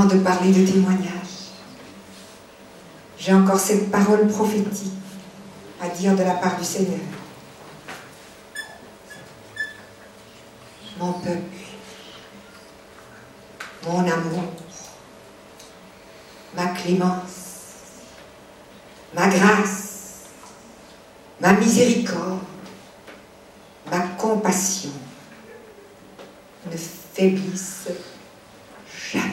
avant de parler de témoignage, j'ai encore cette parole prophétique à dire de la part du Seigneur. Mon peuple, mon amour, ma clémence, ma grâce, ma miséricorde, ma compassion ne faiblissent jamais.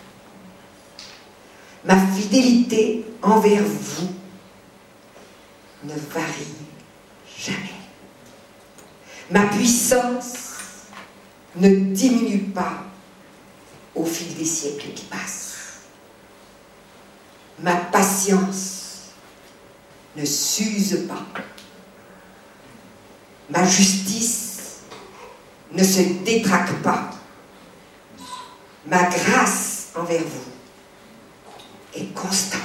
Ma fidélité envers vous ne varie jamais. Ma puissance ne diminue pas au fil des siècles qui passent. Ma patience ne s'use pas. Ma justice ne se détraque pas. Ma grâce envers vous est constante.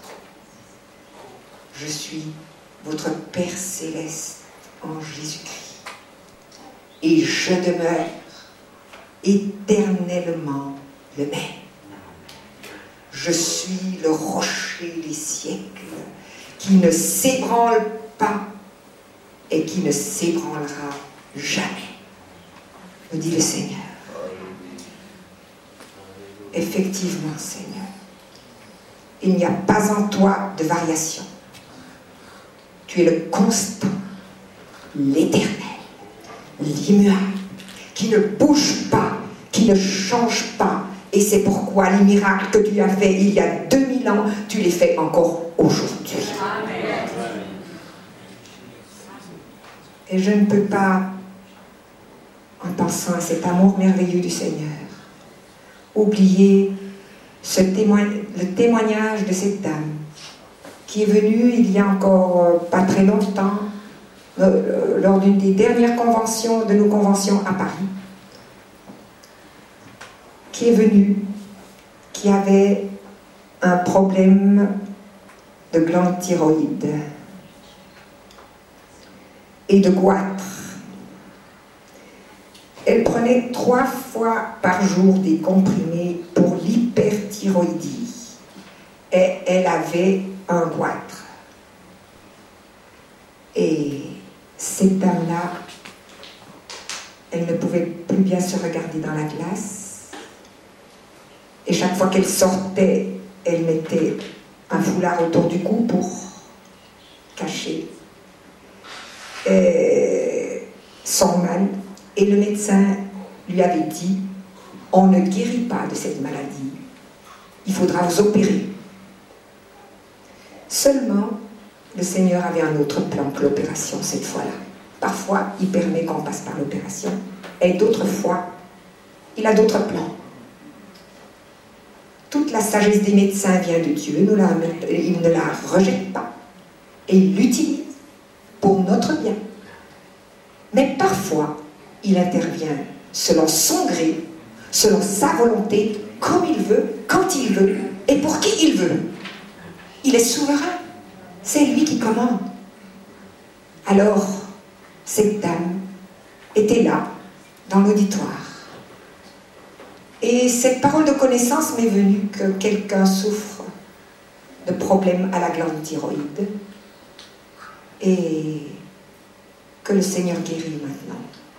Je suis votre Père céleste en Jésus-Christ. Et je demeure éternellement le même. Je suis le rocher des siècles qui ne s'ébranle pas et qui ne s'ébranlera jamais, me dit le Seigneur. Effectivement, Seigneur, il n'y a pas en toi de variation. Tu es le constant, l'éternel, l'immuable, qui ne bouge pas, qui ne change pas. Et c'est pourquoi les miracles que tu as faits il y a 2000 ans, tu les fais encore aujourd'hui. Amen. Et je ne peux pas, en pensant à cet amour merveilleux du Seigneur, oublier le témoignage de cette dame qui est venue il y a encore pas très longtemps, lors d'une des dernières conventions, de nos conventions à Paris, qui est venue, qui avait un problème de glande thyroïde et de goitre. Elle prenait 3 fois par jour des comprimés pour l'hyperthyroïdie et elle avait un goitre. Et cette dame-là, elle ne pouvait plus bien se regarder dans la glace. Et chaque fois qu'elle sortait, elle mettait un foulard autour du cou pour cacher son mal. Et le médecin lui avait dit, on ne guérit pas de cette maladie, il faudra vous opérer. Seulement, le Seigneur avait un autre plan que l'opération cette fois-là. Parfois, il permet qu'on passe par l'opération, et d'autres fois, il a d'autres plans. Toute la sagesse des médecins vient de Dieu, il ne la rejette pas, et il l'utilise pour notre bien. Mais parfois, il intervient selon son gré, selon sa volonté, comme il veut, quand il veut, et pour qui il veut. Il est souverain, c'est lui qui commande. Alors, cette dame était là, dans l'auditoire. Et cette parole de connaissance m'est venue que quelqu'un souffre de problèmes à la glande thyroïde et que le Seigneur guérit maintenant.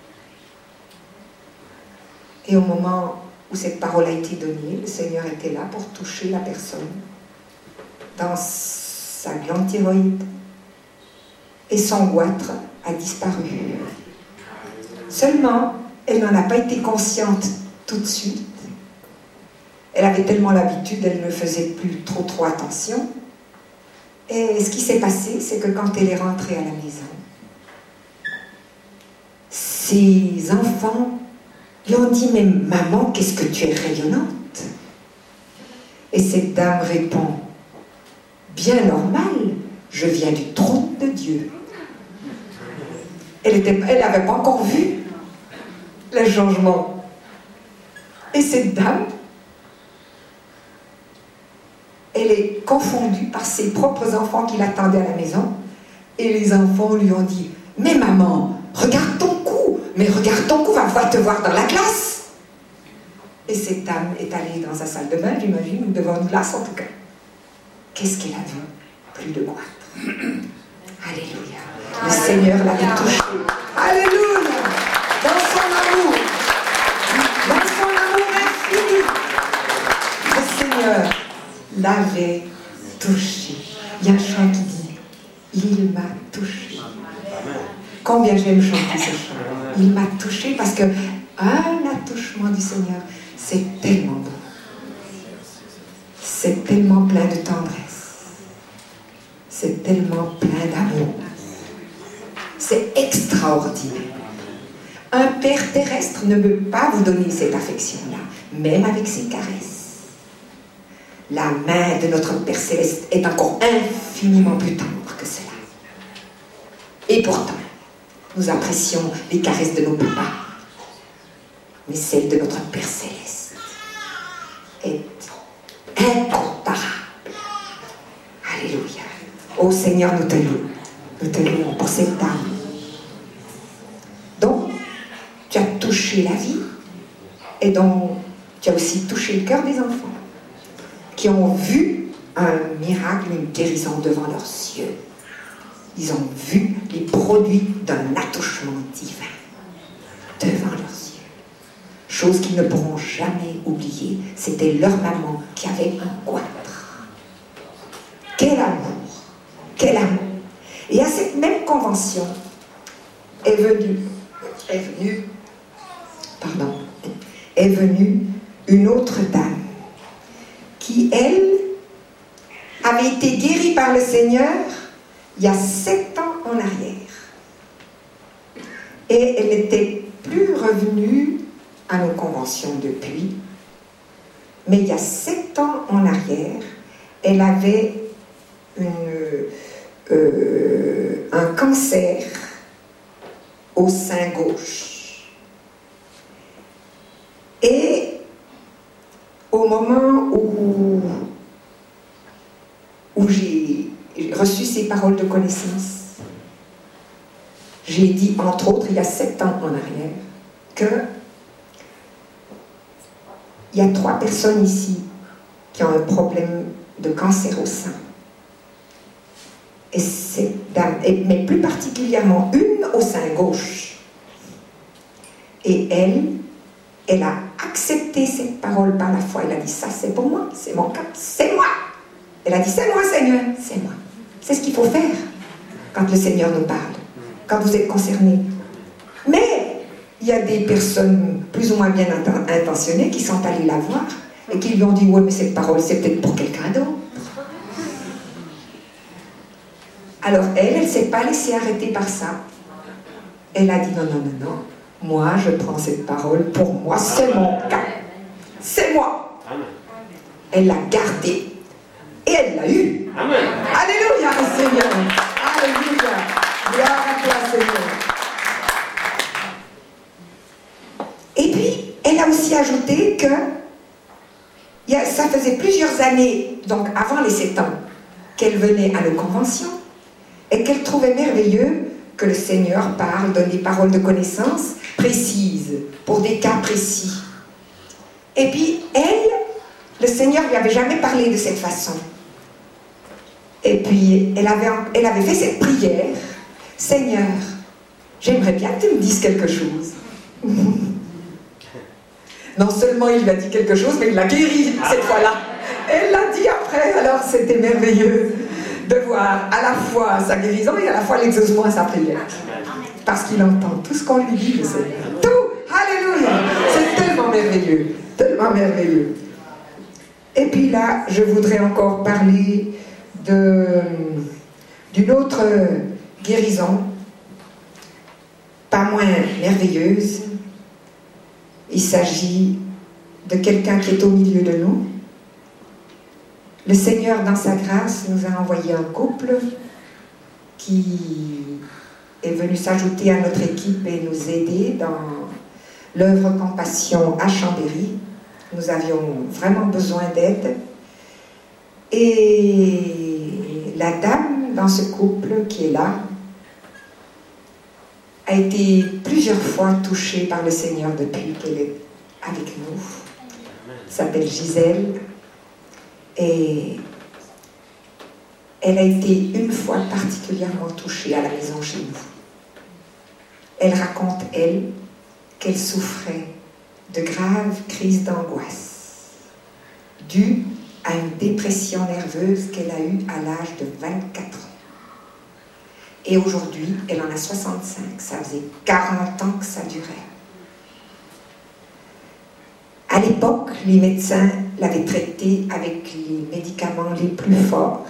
Et au moment où cette parole a été donnée, le Seigneur était là pour toucher la personne dans sa glande thyroïde et son goitre a disparu. Seulement, elle n'en a pas été consciente tout de suite. Elle avait tellement l'habitude, elle ne faisait plus trop attention. Et ce qui s'est passé, c'est que quand elle est rentrée à la maison, ses enfants lui ont dit « Mais maman, qu'est-ce que tu es rayonnante ?» Et cette dame répond « Bien normal, je viens du trône de Dieu. » Elle n'avait pas encore vu le changement. Et cette dame, elle est confondue par ses propres enfants qui l'attendaient à la maison. Et les enfants lui ont dit « Mais maman, regarde ton cou, mais regarde ton cou, va te voir dans la glace. » Et cette dame est allée dans sa salle de bain, j'imagine, ou devant une glace en tout cas. Qu'est-ce qu'elle a vu? Plus de goitre. Alléluia. Le Seigneur l'avait touché. Alléluia. Dans son amour infini, le Seigneur l'avait touché. Il y a un chant qui dit, il m'a touché. Combien j'aime chanter ce chant. Il m'a touché parce que un attouchement du Seigneur, c'est tellement beau. C'est tellement plein de tendresse. C'est tellement plein d'amour. C'est extraordinaire. Un père terrestre ne peut pas vous donner cette affection-là, même avec ses caresses. La main de notre Père Céleste est encore infiniment plus tendre que cela. Et pourtant, nous apprécions les caresses de nos papas. Mais celle de notre Père Céleste est incomparable. Alléluia. Ô Seigneur, nous te louons. Nous te louons pour cette dame. Donc, tu as touché la vie et donc tu as aussi touché le cœur des enfants qui ont vu un miracle, une guérison devant leurs yeux. Ils ont vu les produits d'un attouchement divin devant leurs yeux. Chose qu'ils ne pourront jamais oublier, c'était leur maman qui avait un goitre. Quel amour! Quel amour! Et à cette même convention est venue une autre dame qui, elle, avait été guérie par le Seigneur il y a 7 ans en arrière. Et elle n'était plus revenue à nos conventions depuis. Mais il y a 7 ans en arrière, elle avait un cancer au sein gauche. Et au moment où j'ai reçu ces paroles de connaissance, j'ai dit, entre autres, il y a 7 ans en arrière, que il y a 3 personnes ici qui ont un problème de cancer au sein. Et cette dame, mais plus particulièrement une au sein gauche. Et elle a accepté cette parole par la foi. Elle a dit, ça c'est pour moi, c'est mon cas, c'est moi. Elle a dit, c'est moi Seigneur, c'est moi. C'est ce qu'il faut faire quand le Seigneur nous parle, quand vous êtes concernés. Mais il y a des personnes plus ou moins bien intentionnées qui sont allées la voir et qui lui ont dit, ouais, mais cette parole c'est peut-être pour quelqu'un d'autre. Alors elle ne s'est pas laissée arrêter par ça. Elle a dit, non, non, non, non, moi je prends cette parole pour moi, c'est mon cas. C'est moi. Elle l'a gardée et elle l'a eue. Amen. Alléluia, Seigneur. Alléluia. Gloire à toi, Seigneur. Et puis, elle a aussi ajouté que ça faisait plusieurs années, donc avant les 7 ans, qu'elle venait à nos conventions et qu'elle trouvait merveilleux que le Seigneur parle, donne des paroles de connaissance précises, pour des cas précis. Et puis, le Seigneur ne lui avait jamais parlé de cette façon. Et puis, elle avait fait cette prière, « Seigneur, j'aimerais bien que tu me dises quelque chose. » Non seulement il lui a dit quelque chose, mais il l'a guéri cette fois-là. Elle l'a dit après, alors c'était merveilleux de voir à la fois sa guérison et à la fois l'exaucement à sa prière. Parce qu'il entend tout ce qu'on lui dit, le Seigneur. Tout! Alléluia! C'est tellement merveilleux, tellement merveilleux. Et puis là, je voudrais encore parler d'une autre guérison, pas moins merveilleuse. Il s'agit de quelqu'un qui est au milieu de nous. Le Seigneur, dans sa grâce, nous a envoyé un couple qui est venu s'ajouter à notre équipe et nous aider dans l'œuvre Compassion à Chambéry. Nous avions vraiment besoin d'aide. Et la dame dans ce couple qui est là a été plusieurs fois touchée par le Seigneur depuis qu'elle est avec nous. s'appelle Gisèle, et elle a été une fois particulièrement touchée à la maison chez nous. Elle raconte, elle, qu'elle souffrait de graves crises d'angoisse dues à une dépression nerveuse qu'elle a eue à l'âge de 24 ans. Et aujourd'hui, elle en a 65. Ça faisait 40 ans que ça durait. À l'époque, les médecins l'avaient traitée avec les médicaments les plus forts.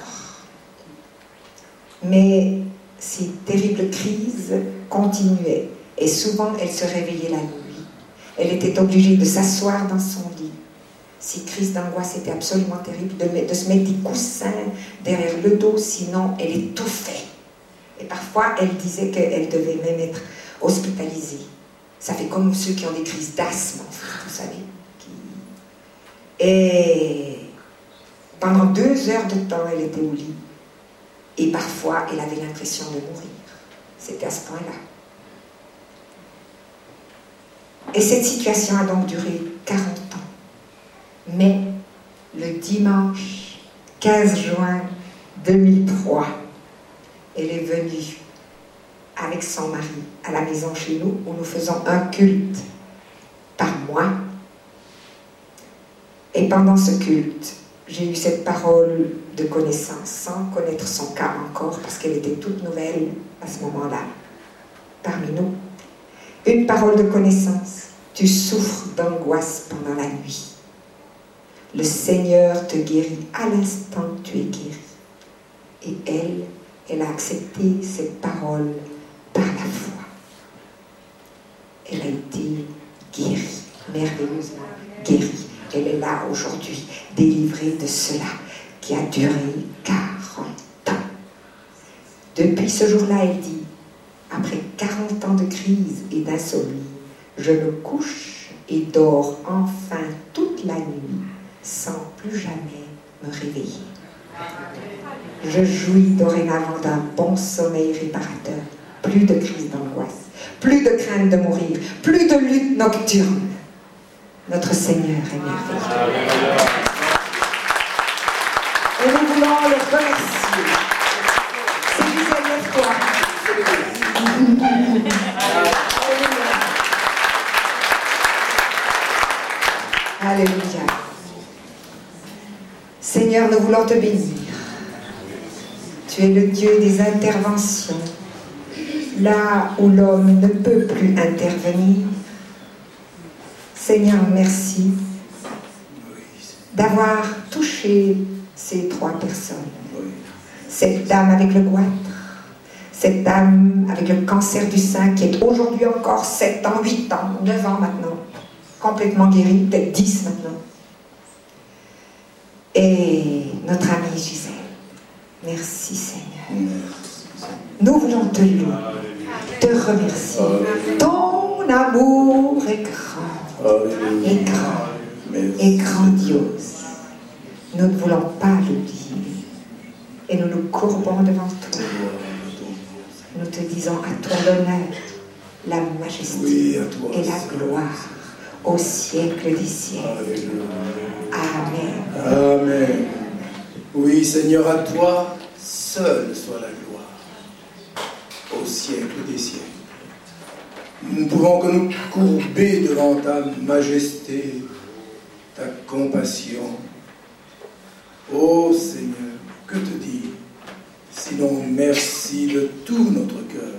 Mais ces terribles crises continuaient. Et souvent, elle se réveillait la nuit. Elle était obligée de s'asseoir dans son lit. Ces crises d'angoisse étaient absolument terribles, de se mettre des coussins derrière le dos, sinon elle étouffait. Et parfois, elle disait qu'elle devait même être hospitalisée. Ça fait comme ceux qui ont des crises d'asthme, en fait, vous savez. Et pendant 2 heures de temps, elle était au lit. Et parfois, elle avait l'impression de mourir. C'était à ce point-là. Et cette situation a donc duré 40 ans. Mais le dimanche 15 juin 2003, elle est venue avec son mari à la maison chez nous, où nous faisons un culte par mois. Et pendant ce culte, j'ai eu cette parole de connaissance, sans connaître son cas encore, parce qu'elle était toute nouvelle à ce moment-là, parmi nous. Une parole de connaissance. Tu souffres d'angoisse pendant la nuit. Le Seigneur te guérit à l'instant que tu es guéri. Et elle a accepté cette parole par la foi. Elle a été guérie, merveilleusement guérie. Elle est là aujourd'hui, délivrée de cela qui a duré 40 ans. Depuis ce jour-là, elle dit, après 40 ans de crise et d'insomnie, je me couche et dors enfin toute la nuit sans plus jamais me réveiller. Je jouis dorénavant d'un bon sommeil réparateur, plus de crise d'angoisse, plus de crainte de mourir, plus de lutte nocturne. Notre Seigneur est merveilleux. Et nous voulons le remercier. C'est Gisèle, lève-toi. Alléluia. Seigneur, nous voulons te bénir. Tu es le Dieu des interventions. Là où l'homme ne peut plus intervenir. Seigneur, merci d'avoir touché ces 3 personnes. Cette dame avec le goitre, cette dame avec le cancer du sein qui est aujourd'hui encore 7 ans, 8 ans, 9 ans maintenant, complètement guérie, peut-être 10 maintenant. Et notre amie Gisèle. Merci Seigneur. Nous voulons te louer, te remercier. Ton amour est grand, est grand, est grandiose. Nous ne voulons pas l'oublier. Et nous nous courbons devant toi. Nous te disons à toi l'honneur, la majesté et la gloire au siècle des siècles. Amen. Amen. Oui, Seigneur, à toi seul soit la gloire au siècle des siècles. Nous ne pouvons que nous courber devant ta majesté, ta compassion. Ô Seigneur, que te dire, sinon merci de tout notre cœur.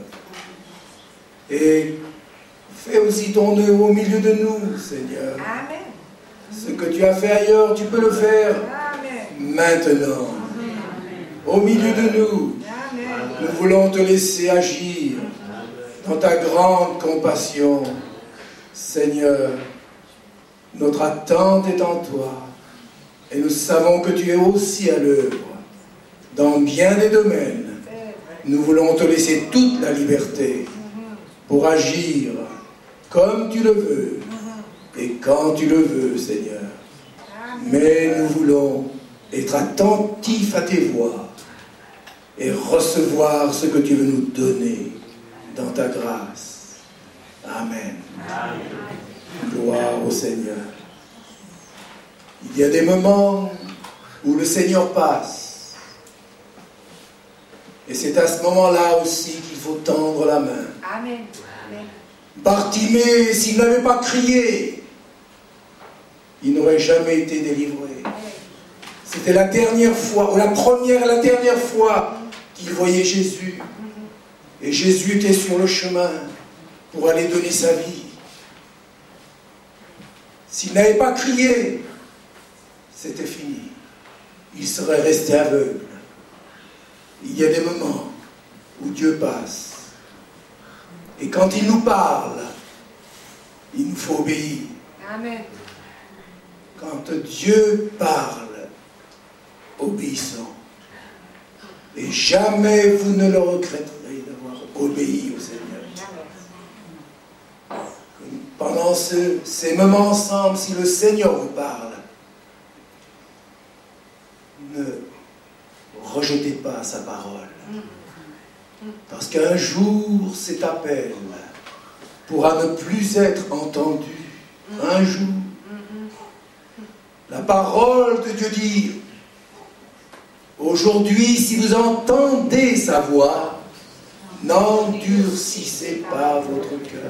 Et fais aussi ton œuvre au milieu de nous, Seigneur. Amen. Ce que tu as fait ailleurs, tu peux le faire maintenant. Au milieu de nous, nous voulons te laisser agir dans ta grande compassion. Seigneur, notre attente est en toi. Et nous savons que tu es aussi à l'œuvre dans bien des domaines. Nous voulons te laisser toute la liberté pour agir comme tu le veux et quand tu le veux, Seigneur. Mais nous voulons être attentifs à tes voix et recevoir ce que tu veux nous donner dans ta grâce. Amen. Gloire au Seigneur. Il y a des moments où le Seigneur passe. Et c'est à ce moment-là aussi qu'il faut tendre la main. Amen. Amen. Bartimée, s'il n'avait pas crié, il n'aurait jamais été délivré. C'était la dernière fois, ou la première et la dernière fois qu'il voyait Jésus. Et Jésus était sur le chemin pour aller donner sa vie. S'il n'avait pas crié, c'était fini. Il serait resté aveugle. Il y a des moments où Dieu passe. Et quand il nous parle, il nous faut obéir. Amen. Quand Dieu parle, obéissons. Et jamais vous ne le regretterez d'avoir obéi au Seigneur. Pendant ces moments ensemble, si le Seigneur vous parle, ne rejetez pas sa parole. Parce qu'un jour, cet appel pourra ne plus être entendu. Un jour, la parole de Dieu dit, aujourd'hui, si vous entendez sa voix, n'endurcissez pas votre cœur.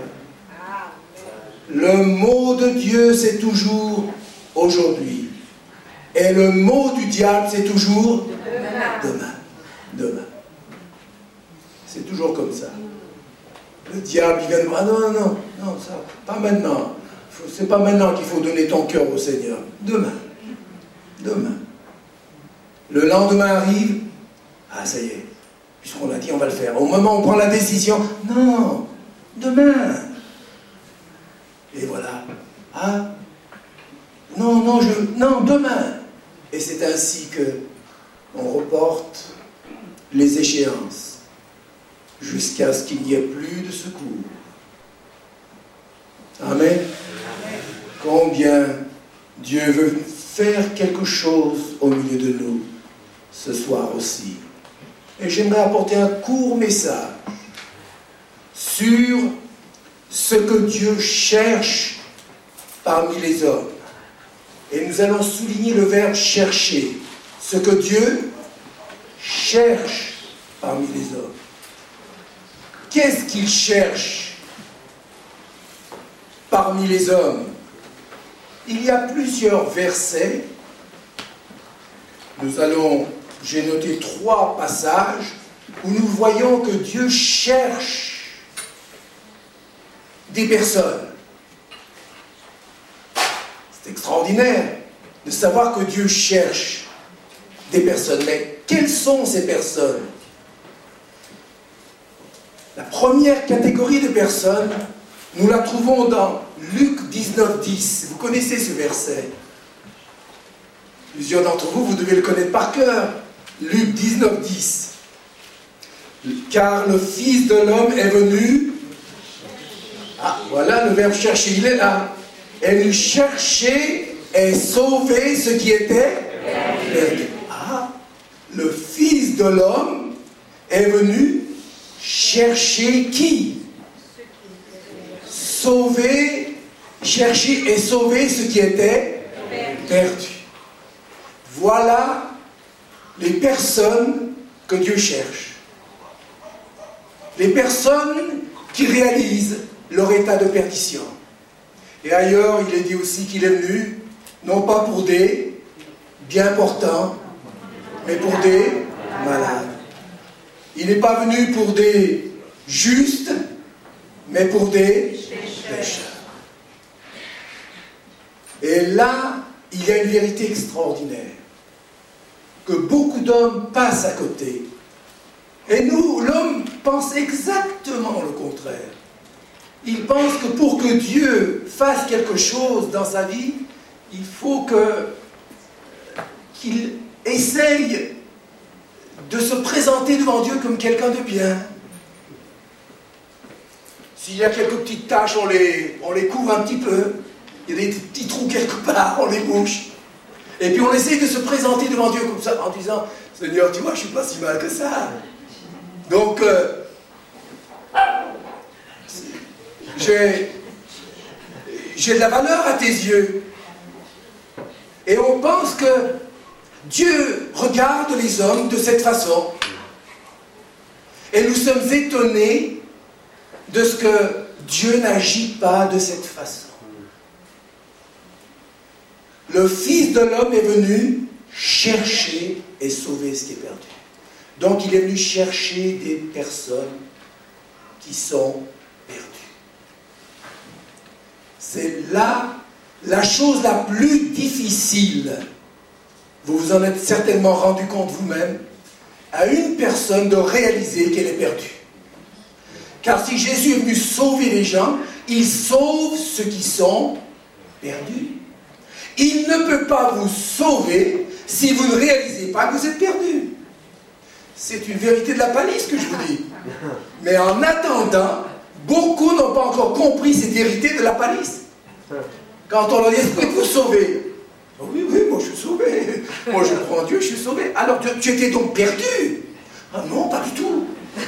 Le mot de Dieu, c'est toujours aujourd'hui. Et le mot du diable, c'est toujours demain. Demain. C'est toujours comme ça. Le diable, il vient de dire, ah non, ça, pas maintenant. C'est pas maintenant qu'il faut donner ton cœur au Seigneur. Demain. Demain. Le lendemain arrive, ah ça y est, puisqu'on a dit on va le faire. Au moment où on prend la décision, non, demain. Et voilà. Ah, non, demain. Et c'est ainsi que on reporte les échéances jusqu'à ce qu'il n'y ait plus de secours. Amen. Combien Dieu veut faire quelque chose au milieu de nous ce soir aussi. Et j'aimerais apporter un court message sur ce que Dieu cherche parmi les hommes. Et nous allons souligner le verbe chercher. Ce que Dieu cherche parmi les hommes. Qu'est-ce qu'il cherche parmi les hommes? Il y a plusieurs versets. J'ai noté 3 passages où nous voyons que Dieu cherche des personnes. C'est extraordinaire de savoir que Dieu cherche des personnes. Mais quelles sont ces personnes? La première catégorie de personnes, nous la trouvons dans Luc 19:10. Vous connaissez ce verset. Plusieurs d'entre vous, vous devez le connaître par cœur. Luc 19:10. Car le Fils de l'homme est venu. Ah, voilà le verbe chercher, il est là. Et lui chercher et sauver ce qui était perdu. Ah, le Fils de l'homme est venu chercher qui? Sauver, chercher et sauver ce qui était perdu. Voilà les personnes que Dieu cherche. Les personnes qui réalisent leur état de perdition. Et ailleurs, il est dit aussi qu'il est venu, non pas pour des bien portants, mais pour des malades. Il n'est pas venu pour des justes, mais pour des pécheurs. Et là, il y a une vérité extraordinaire, que beaucoup d'hommes passent à côté. Et nous, l'homme pense exactement le contraire. Il pense que pour que Dieu fasse quelque chose dans sa vie, il faut qu'il essaye de se présenter devant Dieu comme quelqu'un de bien. S'il y a quelques petites taches, on les couvre un petit peu. Il y a des petits trous quelque part, on les bouche. Et puis on essaye de se présenter devant Dieu comme ça, en disant, Seigneur, tu vois, je ne suis pas si mal que ça. Donc, j'ai de la valeur à tes yeux. Et on pense que Dieu regarde les hommes de cette façon. Et nous sommes étonnés de ce que Dieu n'agit pas de cette façon. Le Fils de l'homme est venu chercher et sauver ce qui est perdu. Donc il est venu chercher des personnes qui sont perdues. C'est là la chose la plus difficile. Vous vous en êtes certainement rendu compte vous-même, à une personne de réaliser qu'elle est perdue. Car si Jésus est venu sauver les gens, il sauve ceux qui sont perdus. Il ne peut pas vous sauver si vous ne réalisez pas que vous êtes perdu. C'est une vérité de la palisse que je vous dis. Mais en attendant, beaucoup n'ont pas encore compris cette vérité de la palisse. Quand on leur dit, est-ce que vous sauver? Oui, moi je suis sauvé. Moi je crois en Dieu, je suis sauvé. Alors tu étais donc perdu? Ah non, pas du tout.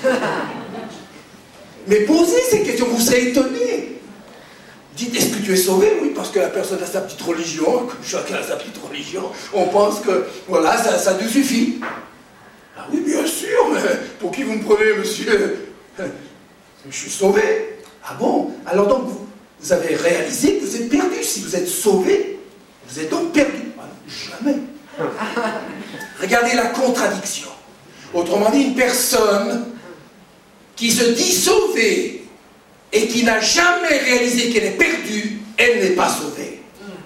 Mais posez ces questions, vous serez étonnés. Dites, est-ce que tu es sauvé? Oui, parce que la personne a sa petite religion, que chacun a sa petite religion. On pense que, voilà, ça nous suffit. Ah oui, bien sûr, mais pour qui vous me prenez, monsieur? Je suis sauvé. Ah bon? Alors donc, vous avez réalisé que vous êtes perdu. Si vous êtes sauvé, vous êtes donc perdu. Jamais. Regardez la contradiction. Autrement dit, une personne qui se dit sauvée et qui n'a jamais réalisé qu'elle est perdue, elle n'est pas sauvée.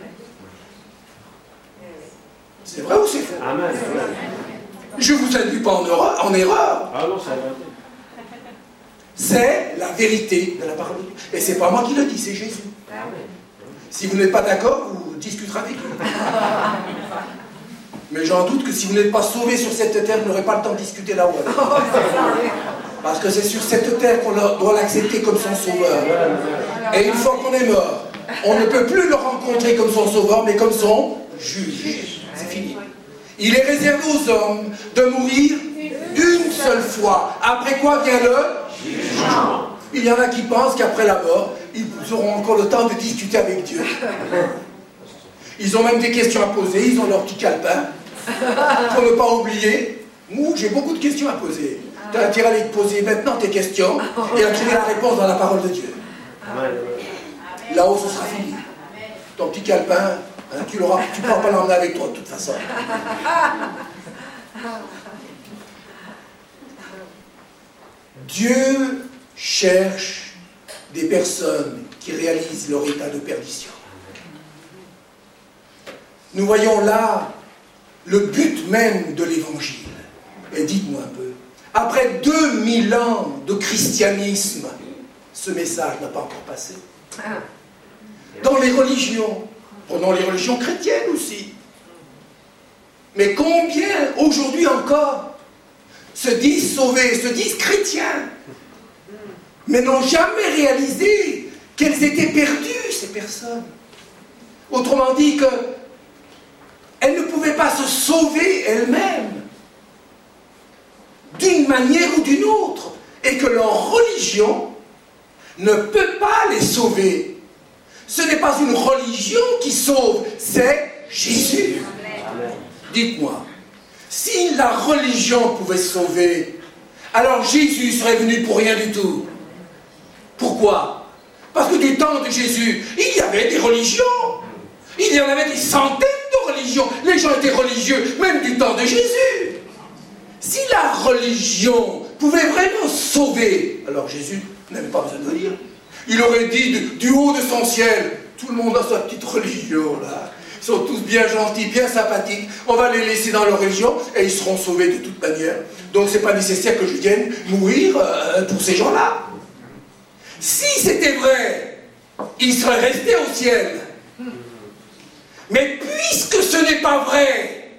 C'est vrai ou c'est faux? Amen. Je ne vous induis pas en erreur. Ah non, ça va. C'est la vérité de la parole de Dieu. Et ce n'est pas moi qui le dis, c'est Jésus. Si vous n'êtes pas d'accord, vous discuterez avec lui. Mais j'en doute que si vous n'êtes pas sauvé sur cette terre, vous n'aurez pas le temps de discuter là-haut. Parce que c'est sur cette terre qu'on doit l'accepter comme son sauveur. Et une fois qu'on est mort, on ne peut plus le rencontrer comme son sauveur, mais comme son juge. C'est fini. Il est réservé aux hommes de mourir une seule fois. Après quoi vient le jugement. Il y en a qui pensent qu'après la mort, ils auront encore le temps de discuter avec Dieu. Ils ont même des questions à poser, ils ont leur petit calepin. Pour ne pas oublier, moi j'ai beaucoup de questions à poser. Tu as intérêt à les poser maintenant tes questions et à trouver la réponse dans la parole de Dieu. Là-haut, ce sera fini. Ton petit calepin, hein, tu ne pourras pas l'emmener avec toi de toute façon. Dieu cherche des personnes qui réalisent leur état de perdition. Nous voyons là le but même de l'évangile. Et dites-moi un peu, après 2000 ans de christianisme, ce message n'a pas encore passé. Dans les religions, prenons les religions chrétiennes aussi. Mais combien aujourd'hui encore se disent sauvés, se disent chrétiens, mais n'ont jamais réalisé qu'elles étaient perdues, ces personnes. Autrement dit, qu'elles ne pouvaient pas se sauver elles-mêmes, d'une manière ou d'une autre, et que leur religion ne peut pas les sauver. Ce n'est pas une religion qui sauve, c'est Jésus. Dites-moi, si la religion pouvait sauver, alors Jésus serait venu pour rien du tout. Pourquoi? Parce que du temps de Jésus, il y avait des religions. Il y en avait des centaines de religions. Les gens étaient religieux, même du temps de Jésus. Si la religion pouvait vraiment sauver, alors Jésus n'avait pas besoin de le dire. Il aurait dit du haut de son ciel, tout le monde a sa petite religion là. Ils sont tous bien gentils, bien sympathiques. On va les laisser dans leur religion et ils seront sauvés de toute manière. Donc c'est pas nécessaire que je vienne mourir pour ces gens-là. Si c'était vrai, ils seraient restés au ciel. Mais puisque ce n'est pas vrai,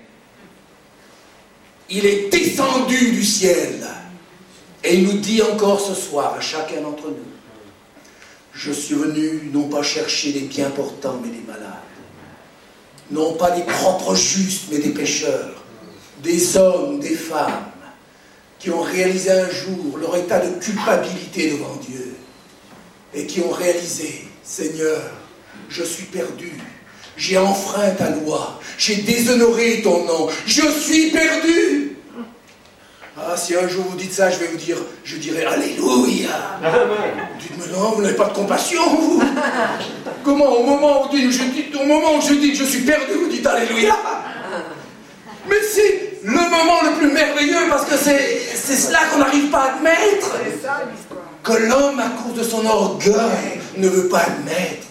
il est descendu du ciel. Et il nous dit encore ce soir à chacun d'entre nous, je suis venu non pas chercher les bien portants mais les malades. Non pas des propres justes mais des pécheurs. Des hommes, des femmes qui ont réalisé un jour leur état de culpabilité devant Dieu. Et qui ont réalisé, Seigneur, je suis perdu. J'ai enfreint ta loi. J'ai déshonoré ton nom. Je suis perdu. Ah, si un jour vous dites ça, je dirai Alléluia. Dites-moi non, vous n'avez pas de compassion, vous. Comment, au moment où je dis que je suis perdu, vous dites Alléluia. Mais c'est le moment le plus merveilleux parce que c'est cela qu'on n'arrive pas à admettre. Que l'homme, à cause de son orgueil, ne veut pas admettre.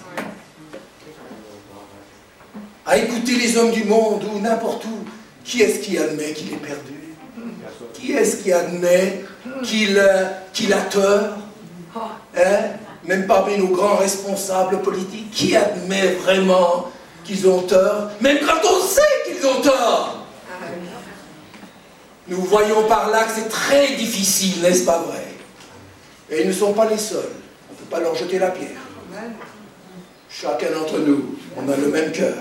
À écouter les hommes du monde ou n'importe où, qui est-ce qui admet qu'il est perdu? Qui est-ce qui admet qu'il a tort? Même parmi nos grands responsables politiques, qui admet vraiment qu'ils ont tort? Même quand on sait qu'ils ont tort. Nous voyons par là que c'est très difficile, n'est-ce pas vrai? Et ils ne sont pas les seuls. On ne peut pas leur jeter la pierre. Chacun d'entre nous, on a le même cœur.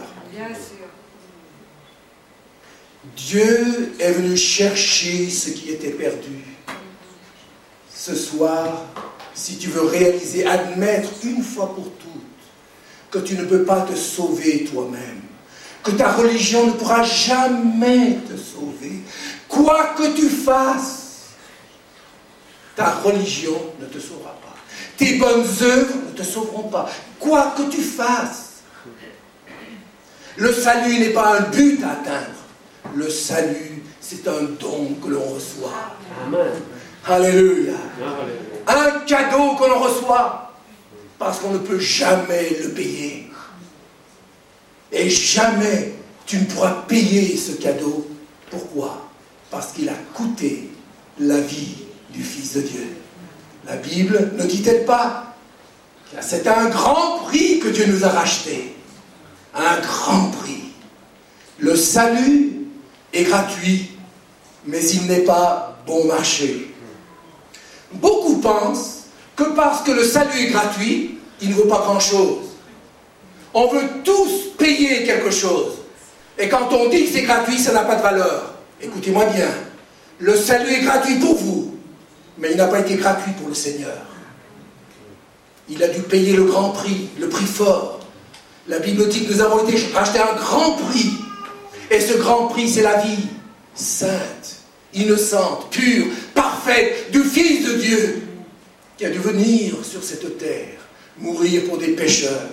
Dieu est venu chercher ce qui était perdu. Ce soir, si tu veux réaliser, admettre une fois pour toutes que tu ne peux pas te sauver toi-même, que ta religion ne pourra jamais te sauver, quoi que tu fasses, ta religion ne te sauvera pas. Tes bonnes œuvres ne te sauveront pas. Quoi que tu fasses. Le salut n'est pas un but à atteindre. Le salut, c'est un don que l'on reçoit. Amen. Alléluia. Un cadeau que l'on reçoit parce qu'on ne peut jamais le payer. Et jamais tu ne pourras payer ce cadeau. Pourquoi? Parce qu'il a coûté la vie du Fils de Dieu. La Bible ne dit-elle pas que c'est un grand prix que Dieu nous a racheté? Un grand prix. Le salut est gratuit, mais il n'est pas bon marché. Beaucoup pensent que parce que le salut est gratuit, il ne vaut pas grand-chose. On veut tous payer quelque chose. Et quand on dit que c'est gratuit, ça n'a pas de valeur. Écoutez-moi bien. Le salut est gratuit pour vous, mais il n'a pas été gratuit pour le Seigneur. Il a dû payer le grand prix, le prix fort. La Bible dit que nous avons été rachetés à un grand prix. Et ce grand prix, c'est la vie sainte, innocente, pure, parfaite du Fils de Dieu qui a dû venir sur cette terre, mourir pour des pécheurs,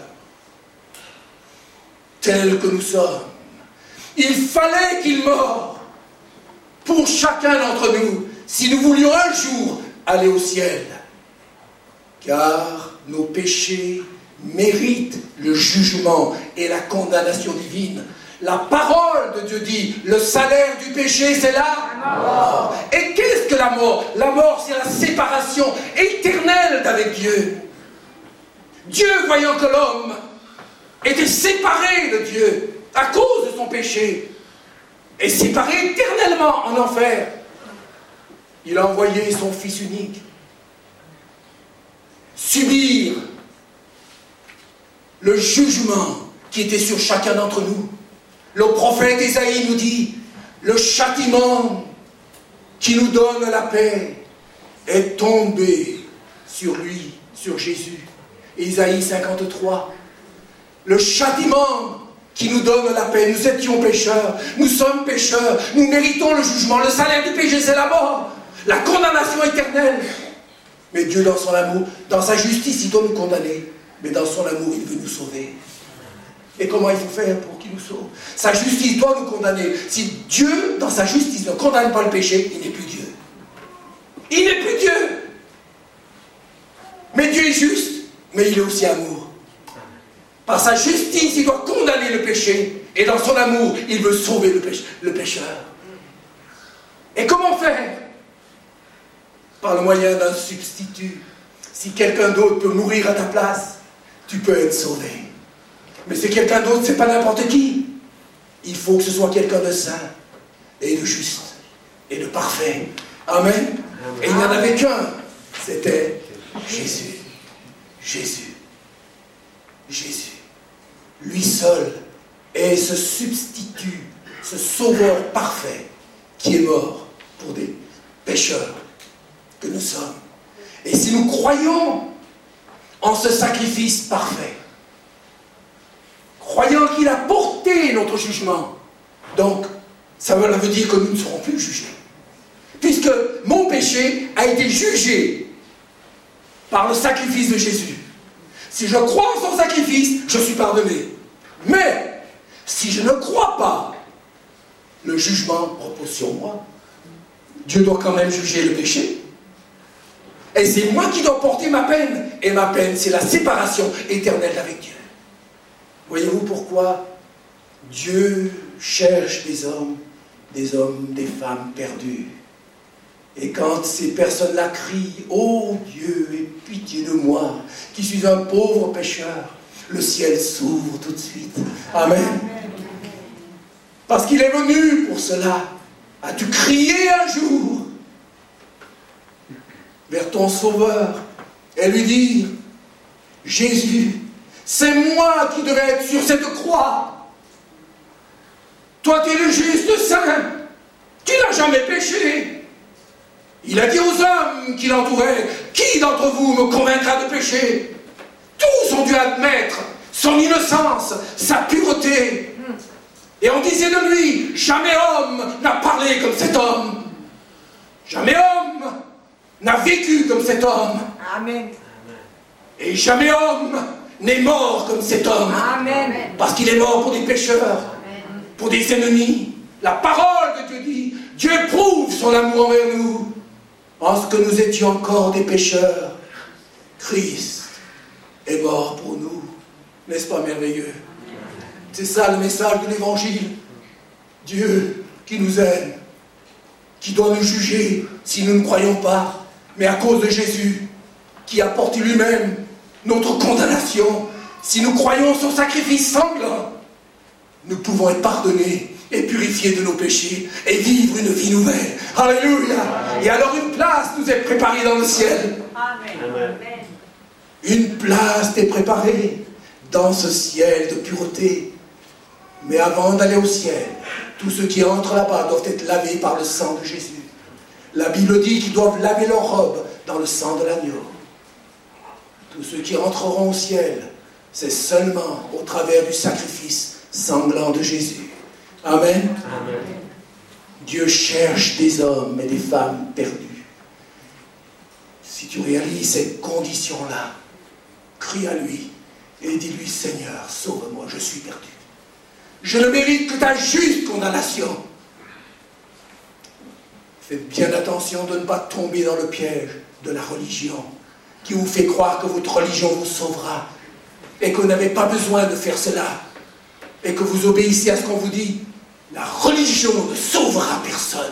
tels que nous sommes. Il fallait qu'il meure pour chacun d'entre nous, si nous voulions un jour aller au ciel. Car nos péchés méritent le jugement et la condamnation divine. La parole de Dieu dit, le salaire du péché, c'est la mort. Et qu'est-ce que la mort? La mort, c'est la séparation éternelle d'avec Dieu. Dieu, voyant que l'homme était séparé de Dieu à cause de son péché, et séparé éternellement en enfer, il a envoyé son Fils unique subir le jugement qui était sur chacun d'entre nous. Le prophète Ésaïe nous dit, le châtiment qui nous donne la paix est tombé sur lui, sur Jésus. Ésaïe 53. Le châtiment qui nous donne la paix. Nous étions pécheurs, nous sommes pécheurs, nous méritons le jugement. Le salaire du péché, c'est la mort, la condamnation éternelle. Mais Dieu, dans son amour, dans sa justice, il doit nous condamner. Mais dans son amour, il veut nous sauver. Et comment il faut faire pour qu'il nous sauve? Sa justice doit nous condamner. Si Dieu, dans sa justice, ne condamne pas le péché, il n'est plus Dieu. Il n'est plus Dieu. Mais Dieu est juste, mais il est aussi amour. Par sa justice, il doit condamner le péché. Et dans son amour, il veut sauver le pécheur. Et comment faire? Par le moyen d'un substitut. Si quelqu'un d'autre peut mourir à ta place, tu peux être sauvé. Mais c'est quelqu'un d'autre, c'est pas n'importe qui. Il faut que ce soit quelqu'un de saint, et de juste, et de parfait. Amen. Amen. Et il n'y en avait qu'un. C'était Jésus. Jésus. Jésus. Lui seul est ce substitut, ce sauveur parfait qui est mort pour des pécheurs que nous sommes. Et si nous croyons en ce sacrifice parfait, croyant qu'il a porté notre jugement. Donc, ça veut dire que nous ne serons plus jugés. Puisque mon péché a été jugé par le sacrifice de Jésus. Si je crois en son sacrifice, je suis pardonné. Mais, si je ne crois pas, le jugement repose sur moi. Dieu doit quand même juger le péché. Et c'est moi qui dois porter ma peine. Et ma peine, c'est la séparation éternelle avec Dieu. Voyez-vous pourquoi Dieu cherche des hommes, des femmes perdues. Et quand ces personnes-là crient « Oh Dieu, aie pitié de moi, qui suis un pauvre pécheur », le ciel s'ouvre tout de suite. Amen. Parce qu'il est venu pour cela. As-tu crié un jour vers ton Sauveur et lui dire « Jésus, c'est moi qui devais être sur cette croix. Toi, tu es le juste saint. Tu n'as jamais péché. » Il a dit aux hommes qui l'entouraient, « Qui d'entre vous me convaincra de péché ?» Tous ont dû admettre son innocence, sa pureté. Et on disait de lui, « Jamais homme n'a parlé comme cet homme. Jamais homme n'a vécu comme cet homme. Amen. Et jamais homme n'est mort comme cet homme. Amen. Parce qu'il est mort pour des pécheurs, pour des ennemis. La parole de Dieu dit, Dieu prouve son amour envers nous. En ce que nous étions encore des pécheurs, Christ est mort pour nous. N'est-ce pas merveilleux? C'est ça le message de l'Évangile. Dieu qui nous aime, qui doit nous juger si nous ne croyons pas, mais à cause de Jésus, qui a porté lui-même notre condamnation, si nous croyons son sacrifice sanglant, nous pouvons être pardonnés et purifiés de nos péchés et vivre une vie nouvelle. Alléluia! Et alors une place nous est préparée dans le ciel. Amen. Une place t'est préparée dans ce ciel de pureté. Mais avant d'aller au ciel, tous ceux qui entrent là-bas doivent être lavés par le sang de Jésus. La Bible dit qu'ils doivent laver leurs robes dans le sang de l'agneau. Tous ceux qui entreront au ciel, c'est seulement au travers du sacrifice sanglant de Jésus. Amen. Amen. Dieu cherche des hommes et des femmes perdus. Si tu réalises cette condition-là, crie à lui et dis-lui, Seigneur, sauve-moi, je suis perdu. Je ne mérite que ta juste condamnation. Faites bien attention de ne pas tomber dans le piège de la religion qui vous fait croire que votre religion vous sauvera et que vous n'avez pas besoin de faire cela et que vous obéissez à ce qu'on vous dit. La religion ne sauvera personne.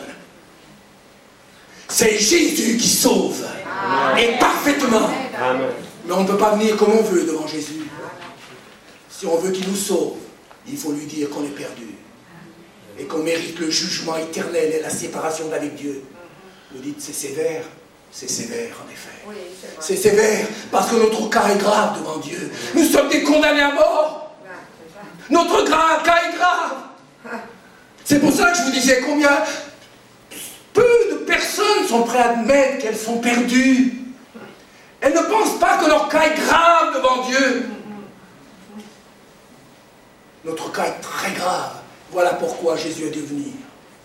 C'est Jésus qui sauve. Amen. Et parfaitement. Amen. Mais on ne peut pas venir comme on veut devant Jésus. Si on veut qu'il nous sauve, il faut lui dire qu'on est perdu. Et qu'on mérite le jugement éternel et la séparation d'avec Dieu. Vous dites, c'est sévère. C'est sévère, en effet. Oui, c'est sévère, parce que notre cas est grave devant Dieu. Nous sommes des condamnés à mort. Notre cas est grave. C'est pour ça que je vous disais combien peu de personnes sont prêtes à admettre qu'elles sont perdues. Elles ne pensent pas que leur cas est grave devant Dieu. Notre cas est très grave. Voilà pourquoi Jésus a dû venir.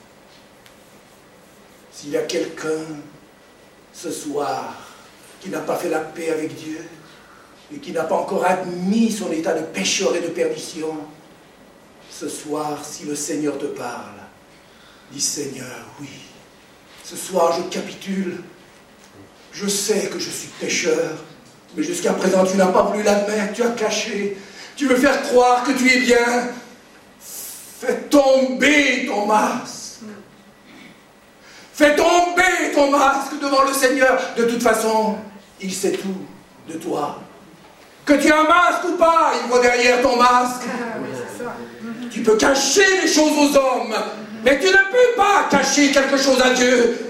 S'il y a quelqu'un ce soir qui n'a pas fait la paix avec Dieu et qui n'a pas encore admis son état de pécheur et de perdition, ce soir, si le Seigneur te parle, dis Seigneur, oui, ce soir je capitule, je sais que je suis pécheur, mais jusqu'à présent tu n'as pas voulu l'admettre, tu as caché, tu veux faire croire que tu es bien, fais tomber ton masque. Fais tomber ton masque devant le Seigneur. De toute façon, il sait tout de toi. Que tu as un masque ou pas, il voit derrière ton masque. Tu peux cacher les choses aux hommes, mais tu ne peux pas cacher quelque chose à Dieu.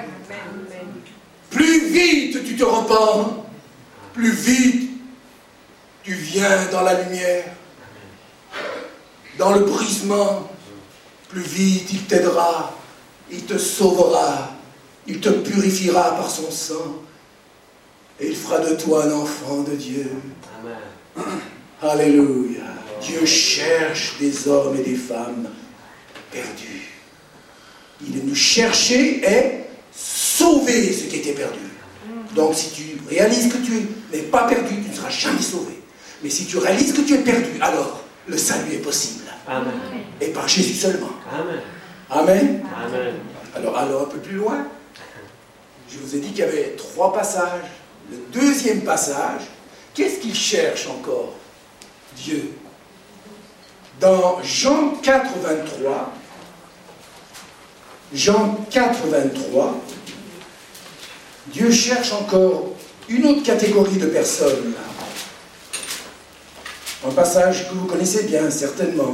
Plus vite tu te repens, plus vite tu viens dans la lumière, dans le brisement, plus vite il t'aidera. Il te sauvera, il te purifiera par son sang, et il fera de toi un enfant de Dieu. Amen. Alléluia. Dieu cherche des hommes et des femmes perdus. Il est venu chercher et sauver ce qui était perdu. Donc si tu réalises que tu n'es pas perdu, tu ne seras jamais sauvé. Mais si tu réalises que tu es perdu, alors le salut est possible. Amen. Et par Jésus seulement. Amen. Amen. Amen. Alors allons un peu plus loin. Je vous ai dit qu'il y avait 3 passages. Le deuxième passage, qu'est-ce qu'il cherche encore, Dieu? Dans Jean 4, 23, Jean 4, 23, Dieu cherche encore une autre catégorie de personnes. Un passage que vous connaissez bien, certainement.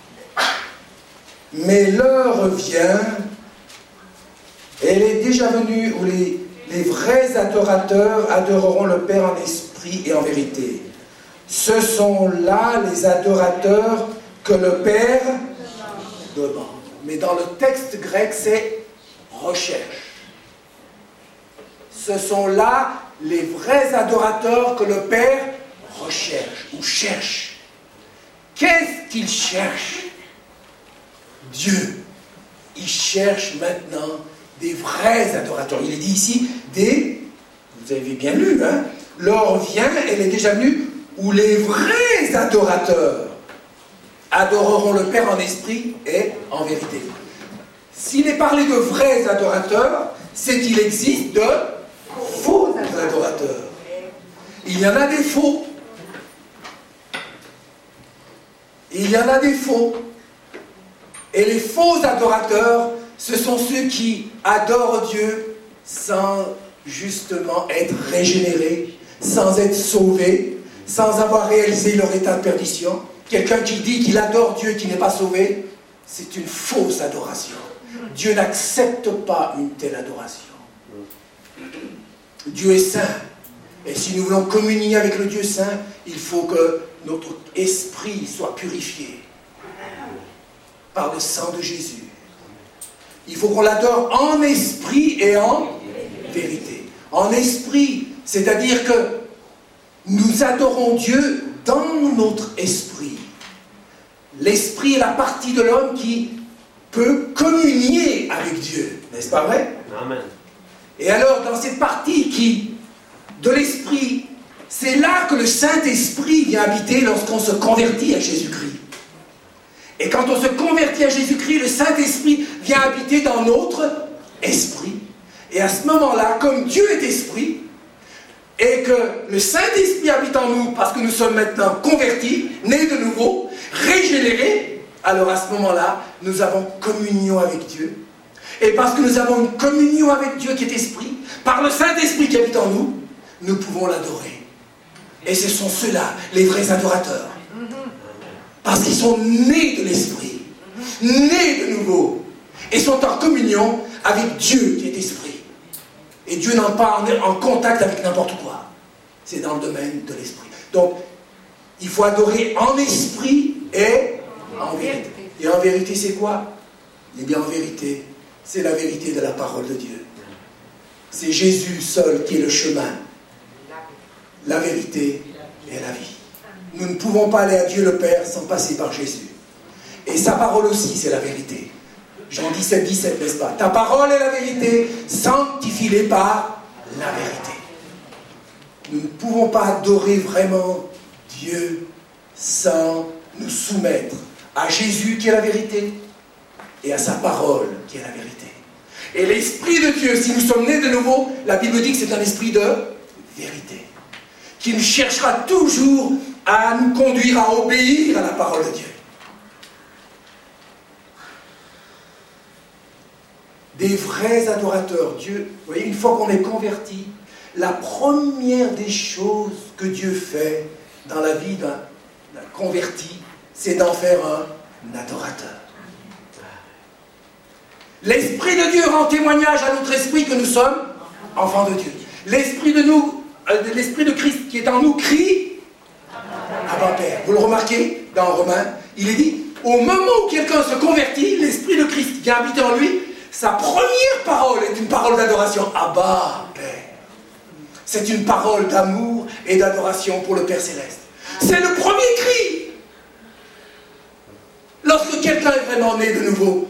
Mais l'heure vient, elle est déjà venue où les vrais adorateurs adoreront le Père en esprit et en vérité. Ce sont là les adorateurs que le Père demande. Mais dans le texte grec, c'est recherche. Ce sont là les vrais adorateurs que le Père recherche ou cherche. Qu'est-ce qu'il cherche? Dieu. Il cherche maintenant des vrais adorateurs. Il est dit ici, vous avez bien lu, hein? L'heure vient, elle est déjà venue, où les vrais adorateurs adoreront le Père en esprit et en vérité. S'il est parlé de vrais adorateurs, c'est qu'il existe de faux adorateurs. Il y en a des faux. Il y en a des faux. Et les faux adorateurs, ce sont ceux qui adorent Dieu sans justement être régénérés, sans être sauvés, sans avoir réalisé leur état de perdition. Quelqu'un qui dit qu'il adore Dieu et qui n'est pas sauvé, c'est une fausse adoration. Dieu n'accepte pas une telle adoration. Dieu est saint. Et si nous voulons communier avec le Dieu saint, il faut que notre esprit soit purifié par le sang de Jésus. Il faut qu'on l'adore en esprit et en vérité. En esprit, c'est-à-dire que nous adorons Dieu dans notre esprit. L'esprit est la partie de l'homme qui peut communier avec Dieu. N'est-ce pas vrai? Amen. Et alors, dans cette partie de l'esprit, c'est là que le Saint-Esprit vient habiter lorsqu'on se convertit à Jésus-Christ. Et quand on se convertit à Jésus-Christ, le Saint-Esprit vient habiter dans notre esprit. Et à ce moment-là, comme Dieu est esprit, et que le Saint-Esprit habite en nous, parce que nous sommes maintenant convertis, nés de nouveau, régénérés, alors à ce moment-là, nous avons communion avec Dieu. Et parce que nous avons une communion avec Dieu qui est esprit, par le Saint-Esprit qui habite en nous, nous pouvons l'adorer. Et ce sont ceux-là, les vrais adorateurs. Parce qu'ils sont nés de l'esprit, nés de nouveau, et sont en communion avec Dieu qui est esprit. Et Dieu n'est pas en contact avec n'importe quoi. C'est dans le domaine de l'esprit. Donc, il faut adorer en esprit et en vérité. Et en vérité, c'est quoi? Eh bien, en vérité, c'est la vérité de la parole de Dieu. C'est Jésus seul qui est le chemin, la vérité et la vie. Nous ne pouvons pas aller à Dieu le Père sans passer par Jésus. Et sa parole aussi, c'est la vérité. Jean 17, 17, n'est-ce pas? Ta parole est la vérité, sanctifie-les par la vérité. Nous ne pouvons pas adorer vraiment Dieu sans nous soumettre à Jésus qui est la vérité et à sa parole qui est la vérité. Et l'Esprit de Dieu, si nous sommes nés de nouveau, la Bible dit que c'est un esprit de vérité, qui nous cherchera toujours à nous conduire à obéir à la parole de Dieu. Des vrais adorateurs. Dieu, vous voyez, une fois qu'on est converti, la première des choses que Dieu fait dans la vie d'un converti, c'est d'en faire un adorateur. L'Esprit de Dieu rend témoignage à notre esprit que nous sommes enfants de Dieu. L'Esprit de Christ qui est en nous crie Abba Père. Vous le remarquez dans Romains, il est dit, au moment où quelqu'un se convertit, l'Esprit de Christ qui habite en lui, sa première parole est une parole d'adoration. Abba Père. C'est une parole d'amour et d'adoration pour le Père Céleste. C'est le premier cri. lorsque quelqu'un est vraiment né de nouveau.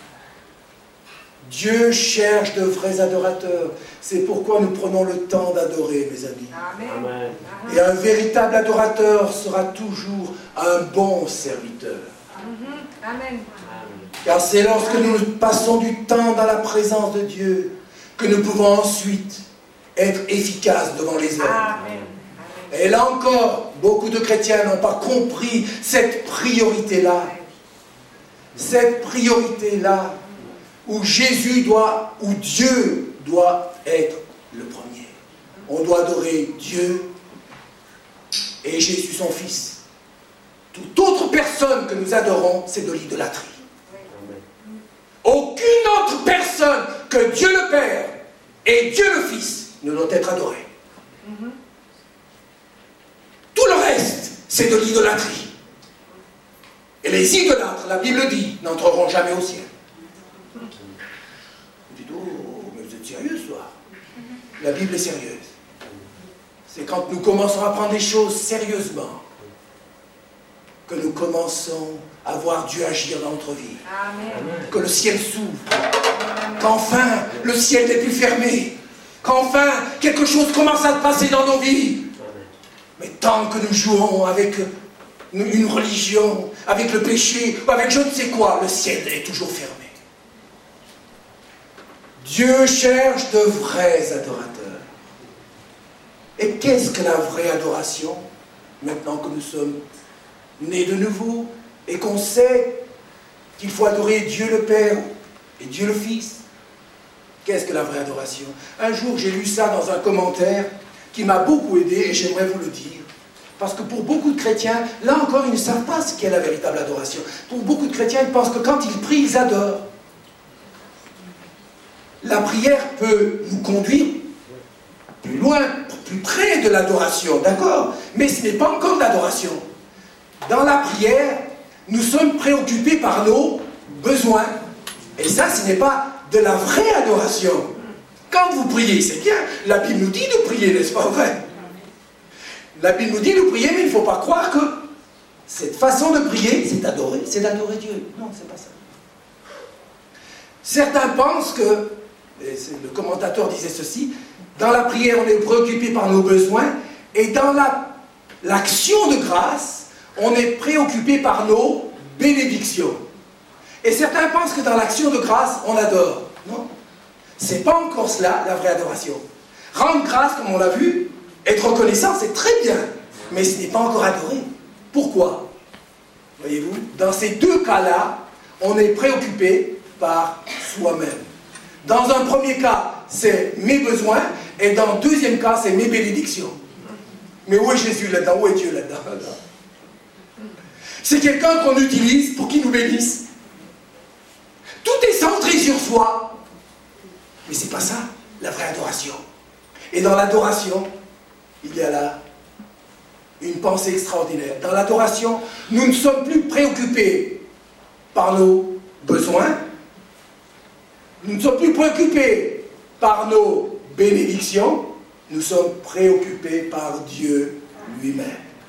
Dieu cherche de vrais adorateurs. C'est pourquoi nous prenons le temps d'adorer, mes amis. Amen. Et un véritable adorateur sera toujours un bon serviteur. Amen. Car c'est lorsque nous passons du temps dans la présence de Dieu que nous pouvons ensuite être efficaces devant les hommes. Amen. Et là encore, beaucoup de chrétiens n'ont pas compris cette priorité-là. Cette priorité-là où Jésus doit, où Dieu doit être le premier. On doit adorer Dieu et Jésus son Fils. Toute autre personne que nous adorons, c'est de l'idolâtrie. Aucune autre personne que Dieu le Père et Dieu le Fils ne doit être adorée. Tout le reste, c'est de l'idolâtrie. Et les idolâtres, la Bible dit, n'entreront jamais au ciel. Vous dites, oh, mais vous êtes sérieux ce soir? La Bible est sérieuse. C'est quand nous commençons à prendre des choses sérieusement que nous commençons à voir Dieu agir dans notre vie. Amen. Que le ciel s'ouvre. Qu'enfin, le ciel n'est plus fermé. Qu'enfin, quelque chose commence à se passer dans nos vies. Mais tant que nous jouons avec une religion, avec le péché, ou avec je ne sais quoi, le ciel est toujours fermé. Dieu cherche de vrais adorateurs. Et qu'est-ce que la vraie adoration? Maintenant que nous sommes nés de nouveau et qu'on sait qu'il faut adorer Dieu le Père et Dieu le Fils. Qu'est-ce que la vraie adoration? Un jour, j'ai lu ça dans un commentaire qui m'a beaucoup aidé et j'aimerais vous le dire. Parce que pour beaucoup de chrétiens, là encore, ils ne savent pas ce qu'est la véritable adoration. Pour beaucoup de chrétiens, ils pensent que quand ils prient, ils adorent. La prière peut nous conduire plus loin, plus près de l'adoration, d'accord? Mais ce n'est pas encore de l'adoration. Dans la prière, nous sommes préoccupés par nos besoins. Et ça, ce n'est pas de la vraie adoration. Quand vous priez, c'est bien. La Bible nous dit de prier, n'est-ce pas vrai? La Bible nous dit de prier, mais il ne faut pas croire que cette façon de prier, c'est d'adorer Dieu. Non, c'est pas ça. Certains pensent que, et le commentateur disait ceci, dans la prière, on est préoccupé par nos besoins, et dans l'action de grâce, on est préoccupé par nos bénédictions. Et certains pensent que dans l'action de grâce, on adore. Non. C'est pas encore cela, la vraie adoration. Rendre grâce, comme on l'a vu, être reconnaissant, c'est très bien. Mais ce n'est pas encore adoré. Pourquoi? Voyez-vous, dans ces deux cas-là, on est préoccupé par soi-même. Dans un premier cas, c'est mes besoins, et dans le deuxième cas, c'est mes bénédictions. Mais où est Jésus là-dedans? Où est Dieu là-dedans? C'est quelqu'un qu'on utilise pour qu'il nous bénisse. Tout est centré sur soi. Mais c'est pas ça, la vraie adoration. Et dans l'adoration, il y a là une pensée extraordinaire. Dans l'adoration, nous ne sommes plus préoccupés par nos besoins. Nous ne sommes plus préoccupés par nos bénédictions. Nous sommes préoccupés par Dieu lui-même.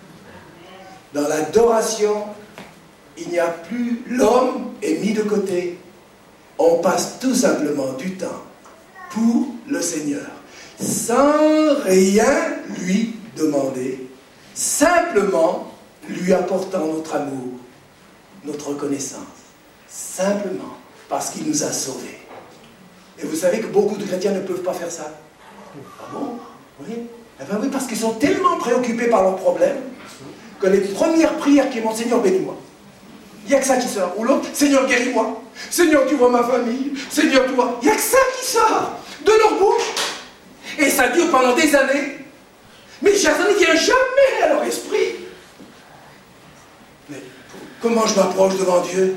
Dans l'adoration, il n'y a plus, l'homme est mis de côté. On passe tout simplement du temps pour le Seigneur, sans rien lui demander, simplement lui apportant notre amour, notre reconnaissance, simplement parce qu'il nous a sauvés. Et vous savez que beaucoup de chrétiens ne peuvent pas faire ça. Ah bon? Oui. Eh bien oui, parce qu'ils sont tellement préoccupés par leurs problèmes que les premières prières qui est mon Seigneur, bénis-moi. Il n'y a que ça qui sort. Ou l'autre, Seigneur, guéris-moi. Seigneur, tu vois ma famille. Seigneur, tu vois. Il n'y a que ça qui sort de leur bouche. Et ça dure pendant des années. Mais ça ne vient jamais à leur esprit. Mais comment je m'approche devant Dieu?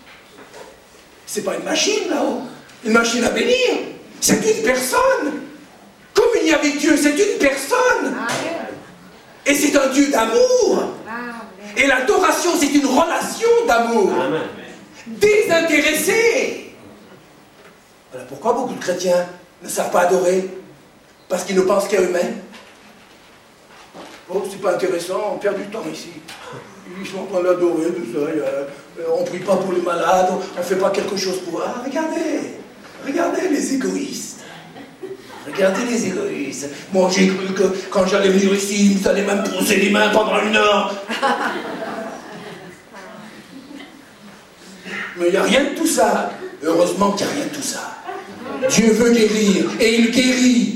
C'est pas une machine là-haut. Une machine à bénir. C'est une personne. Comme il y avait Dieu, c'est une personne. Et c'est un Dieu d'amour. Et l'adoration, c'est une relation d'amour. Désintéressée. Voilà pourquoi beaucoup de chrétiens ne savent pas adorer. Parce qu'ils ne pensent qu'à eux-mêmes. Oh, c'est pas intéressant, on perd du temps ici. Ils sont en train de l'adorer, tout ça. On ne prie pas pour les malades, on ne fait pas quelque chose pour eux. Ah, regardez les égoïstes. Regardez les égoïstes. Moi, j'ai cru que quand j'allais venir ici, ils allaient même poser les mains pendant 1 heure. Mais il n'y a rien de tout ça. Heureusement qu'il n'y a rien de tout ça. Dieu veut guérir, et il guérit.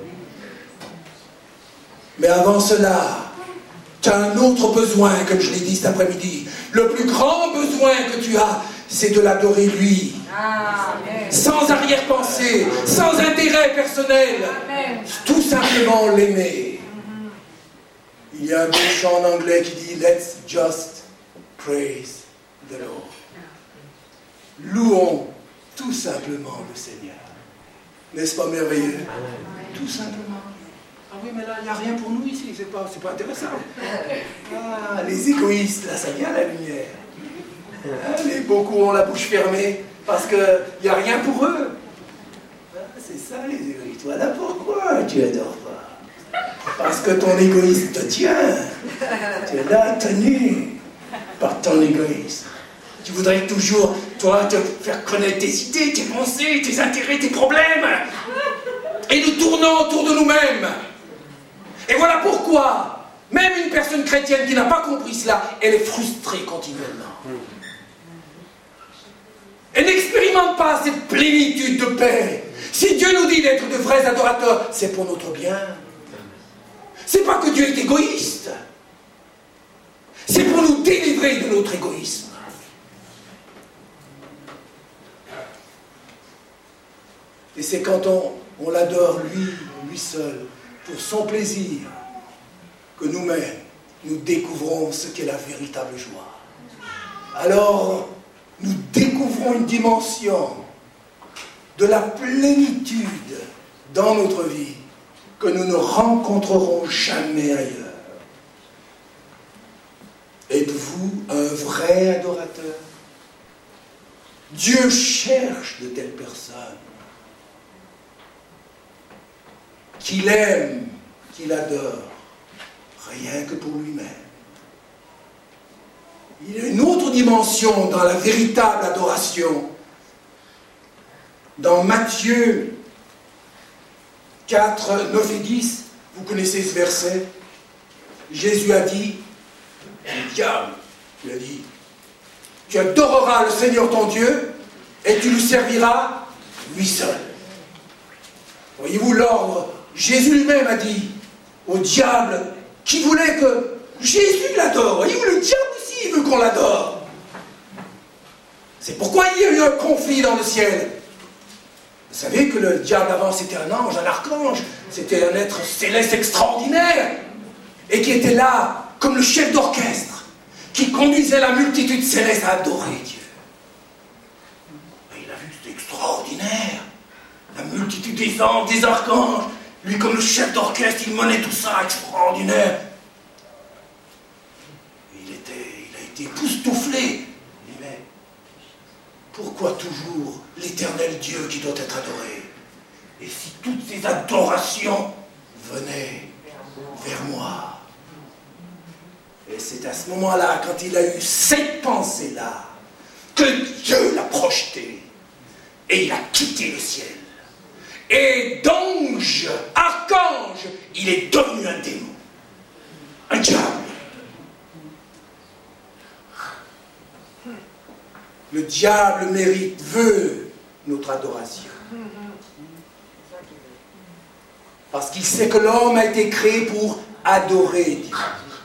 Mais avant cela, tu as un autre besoin, comme je l'ai dit cet après-midi. Le plus grand besoin que tu as, c'est de l'adorer lui. Amen. Sans arrière-pensée, sans intérêt personnel. Amen. Tout simplement l'aimer. Il y a un beau chant en anglais qui dit « Let's just praise the Lord ». Louons tout simplement le Seigneur. N'est-ce pas merveilleux? Tout simplement. Ah oui, mais là, il n'y a rien pour nous ici, c'est pas intéressant. Ah, les égoïstes, là, ça vient à la lumière. Ah, beaucoup ont la bouche fermée parce qu'il n'y a rien pour eux. Ah, c'est ça, les égoïstes. Voilà pourquoi tu n'adores pas. Parce que ton égoïsme te tient. Tu es là, tenu par ton égoïsme. Tu voudrais toujours, toi, te faire connaître tes idées, tes pensées, tes intérêts, tes problèmes. Et nous tournons autour de nous-mêmes. Et voilà pourquoi, même une personne chrétienne qui n'a pas compris cela, elle est frustrée continuellement. Elle n'expérimente pas cette plénitude de paix. Si Dieu nous dit d'être de vrais adorateurs, c'est pour notre bien. C'est pas que Dieu est égoïste. C'est pour nous délivrer de notre égoïsme. Et c'est quand on l'adore, lui seul, pour son plaisir, que nous-mêmes, nous découvrons ce qu'est la véritable joie. Alors, nous découvrons une dimension de la plénitude dans notre vie que nous ne rencontrerons jamais ailleurs. Êtes-vous un vrai adorateur? Dieu cherche de telles personnes qu'il aime, qu'il adore, rien que pour lui-même. Il y a une autre dimension dans la véritable adoration. Dans Matthieu 4, 9 et 10, vous connaissez ce verset, Jésus a dit, le diable, il a dit, tu adoreras le Seigneur ton Dieu et tu lui serviras lui seul. Voyez-vous l'ordre? Jésus lui-même a dit au diable qui voulait que Jésus l'adore. Voyez-vous, le diable aussi il veut qu'on l'adore. C'est pourquoi il y a eu un conflit dans le ciel. Vous savez que le diable avant c'était un ange, un archange, c'était un être céleste extraordinaire et qui était là comme le chef d'orchestre qui conduisait la multitude céleste à adorer Dieu. Et il a vu, c'était extraordinaire. La multitude des anges, des archanges. Lui, comme le chef d'orchestre, il menait tout ça, extraordinaire. Il a été époustouflé. Mais pourquoi toujours l'éternel Dieu qui doit être adoré? Et si toutes ces adorations venaient vers moi? Et c'est à ce moment-là, quand il a eu cette pensée-là, que Dieu l'a projeté. Et il a quitté le ciel. Et d'ange, archange, il est devenu un démon, un diable. Le diable veut notre adoration. Parce qu'il sait que l'homme a été créé pour adorer Dieu.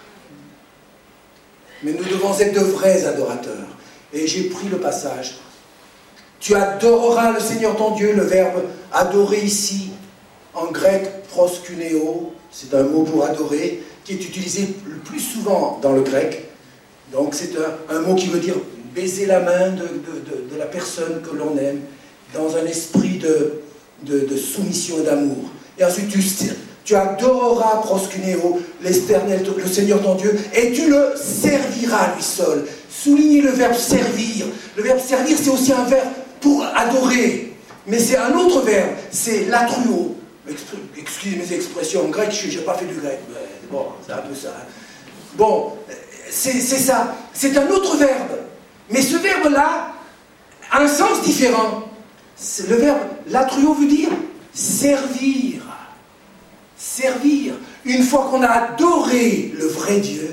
Mais nous devons être de vrais adorateurs. Et j'ai pris le passage. Tu adoreras le Seigneur ton Dieu, le verbe adorer ici, en grec, proskuneo, c'est un mot pour adorer, qui est utilisé le plus souvent dans le grec. Donc c'est un mot qui veut dire baiser la main de la personne que l'on aime, dans un esprit de soumission et d'amour. Et ensuite tu adoreras proskuneo, l'Éternel, le Seigneur ton Dieu, et tu le serviras lui seul. Soulignez le verbe servir. Le verbe servir, c'est aussi un verbe pour adorer. Mais c'est un autre verbe, c'est latruo. Excusez mes expressions en grec, je n'ai pas fait du grec. Mais bon, c'est un peu ça. Bon, c'est ça. C'est un autre verbe. Mais ce verbe-là a un sens différent. Le verbe latruo veut dire servir. Servir. Une fois qu'on a adoré le vrai Dieu,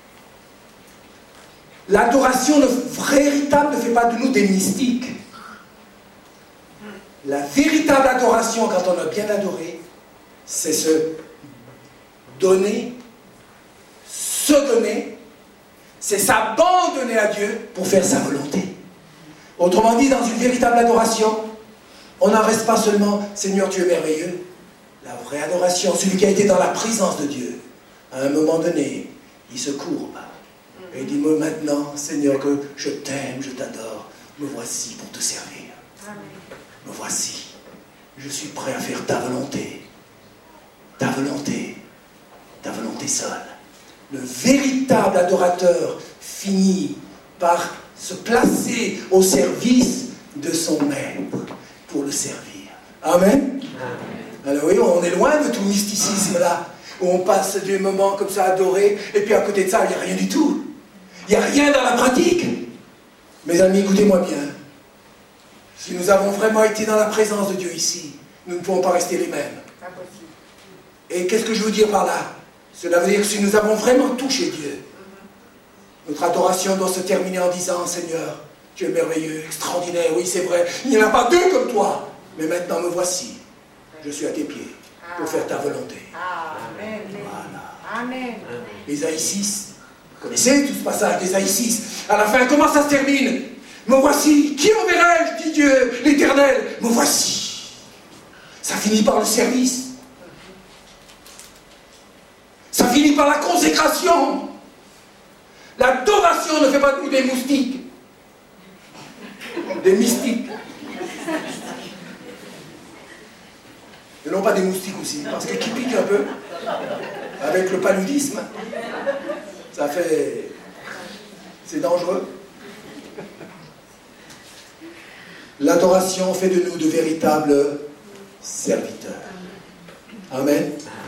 l'adoration véritable ne fait pas de nous des mystiques. La véritable adoration, quand on a bien adoré, c'est se donner, c'est s'abandonner à Dieu pour faire sa volonté. Autrement dit, dans une véritable adoration, on n'en reste pas seulement « Seigneur, tu es merveilleux ». La vraie adoration, celui qui a été dans la présence de Dieu, à un moment donné, il se courbe. Et il dit, moi maintenant, Seigneur, que je t'aime, je t'adore, me voici pour te servir. Me voici. Je suis prêt à faire ta volonté. Ta volonté seule. Le véritable adorateur finit par se placer au service de son maître pour le servir. Amen. Alors oui, on est loin de tout mysticisme-là, où on passe des moments comme ça adorés, et puis à côté de ça, il n'y a rien du tout. Il n'y a rien dans la pratique. Mes amis, écoutez-moi bien. Si nous avons vraiment été dans la présence de Dieu ici, nous ne pouvons pas rester les mêmes. Impossible. Et qu'est-ce que je veux dire par là? Cela veut dire que si nous avons vraiment touché Dieu, notre adoration doit se terminer en disant, Seigneur, tu es merveilleux, extraordinaire, oui c'est vrai, il n'y en a pas deux comme toi, mais maintenant me voici, je suis à tes pieds pour faire ta volonté. Amen. Voilà. Amen. Ésaïe 6, vous connaissez tout ce passage d'Ésaïe 6, à la fin, comment ça se termine? Me voici, qui enverrai-je, dit Dieu, l'Éternel, me voici. Ça finit par le service. Ça finit par la consécration. L'adoration ne fait pas de nous des moustiques. Des mystiques. Et non pas des moustiques aussi, parce que qui pique un peu, avec le paludisme, ça fait... c'est dangereux. L'adoration fait de nous de véritables serviteurs. Amen.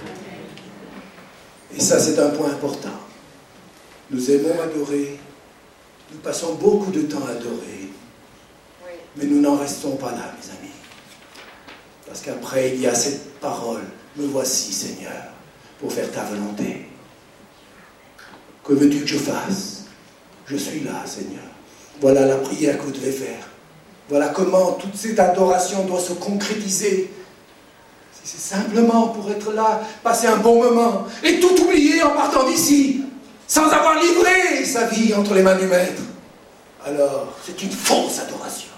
Et ça, c'est un point important. Nous aimons adorer, nous passons beaucoup de temps à adorer, mais nous n'en restons pas là, mes amis. Parce qu'après, il y a cette parole, me voici, Seigneur, pour faire ta volonté. Que veux-tu que je fasse? Je suis là, Seigneur. Voilà la prière que vous devez faire. Voilà comment toute cette adoration doit se concrétiser. Si c'est simplement pour être là, passer un bon moment, et tout oublier en partant d'ici, sans avoir livré sa vie entre les mains du Maître, alors c'est une fausse adoration.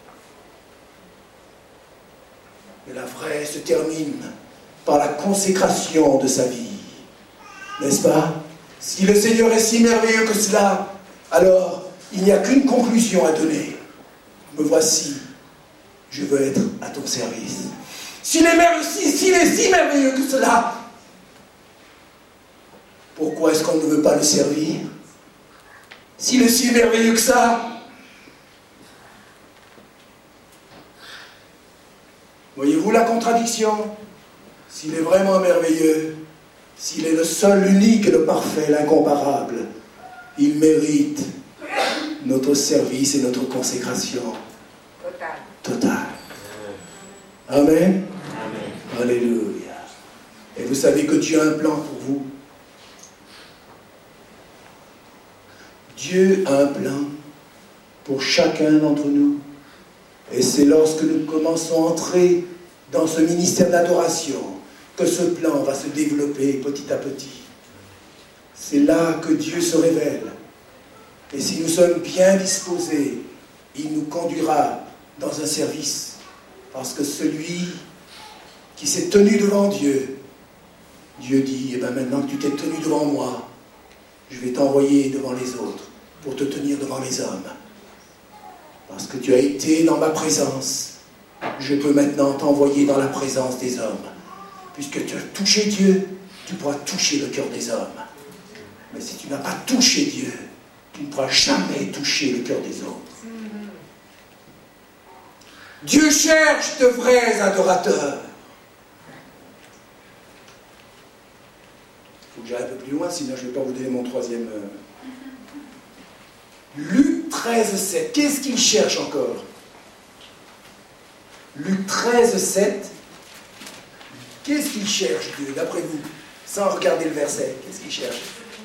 Mais la vraie se termine par la consécration de sa vie. N'est-ce pas? Si le Seigneur est si merveilleux que cela, alors il n'y a qu'une conclusion à donner. Me voici, je veux être à ton service. S'il est si merveilleux que cela, pourquoi est-ce qu'on ne veut pas le servir? S'il est si merveilleux que ça, voyez-vous la contradiction? S'il est vraiment merveilleux, s'il est le seul, l'unique, le parfait, l'incomparable, il mérite notre service et notre consécration totale. Amen. Amen. Alléluia. Et vous savez que Dieu a un plan pour vous. Dieu a un plan pour chacun d'entre nous. Et c'est lorsque nous commençons à entrer dans ce ministère d'adoration que ce plan va se développer petit à petit. C'est là que Dieu se révèle. Et si nous sommes bien disposés, il nous conduira dans un service. Parce que celui qui s'est tenu devant Dieu, Dieu dit, eh bien maintenant que tu t'es tenu devant moi, je vais t'envoyer devant les autres pour te tenir devant les hommes. Parce que tu as été dans ma présence, je peux maintenant t'envoyer dans la présence des hommes. Puisque tu as touché Dieu, tu pourras toucher le cœur des hommes. Mais si tu n'as pas touché Dieu, tu ne pourras jamais toucher le cœur des autres. Dieu cherche de vrais adorateurs. Il faut que j'aille un peu plus loin, sinon je ne vais pas vous donner mon troisième Luc 13, 7. Qu'est-ce qu'il cherche encore? Luc 13, 7. Qu'est-ce qu'il cherche, Dieu, d'après vous? Sans regarder le verset, qu'est-ce qu'il cherche?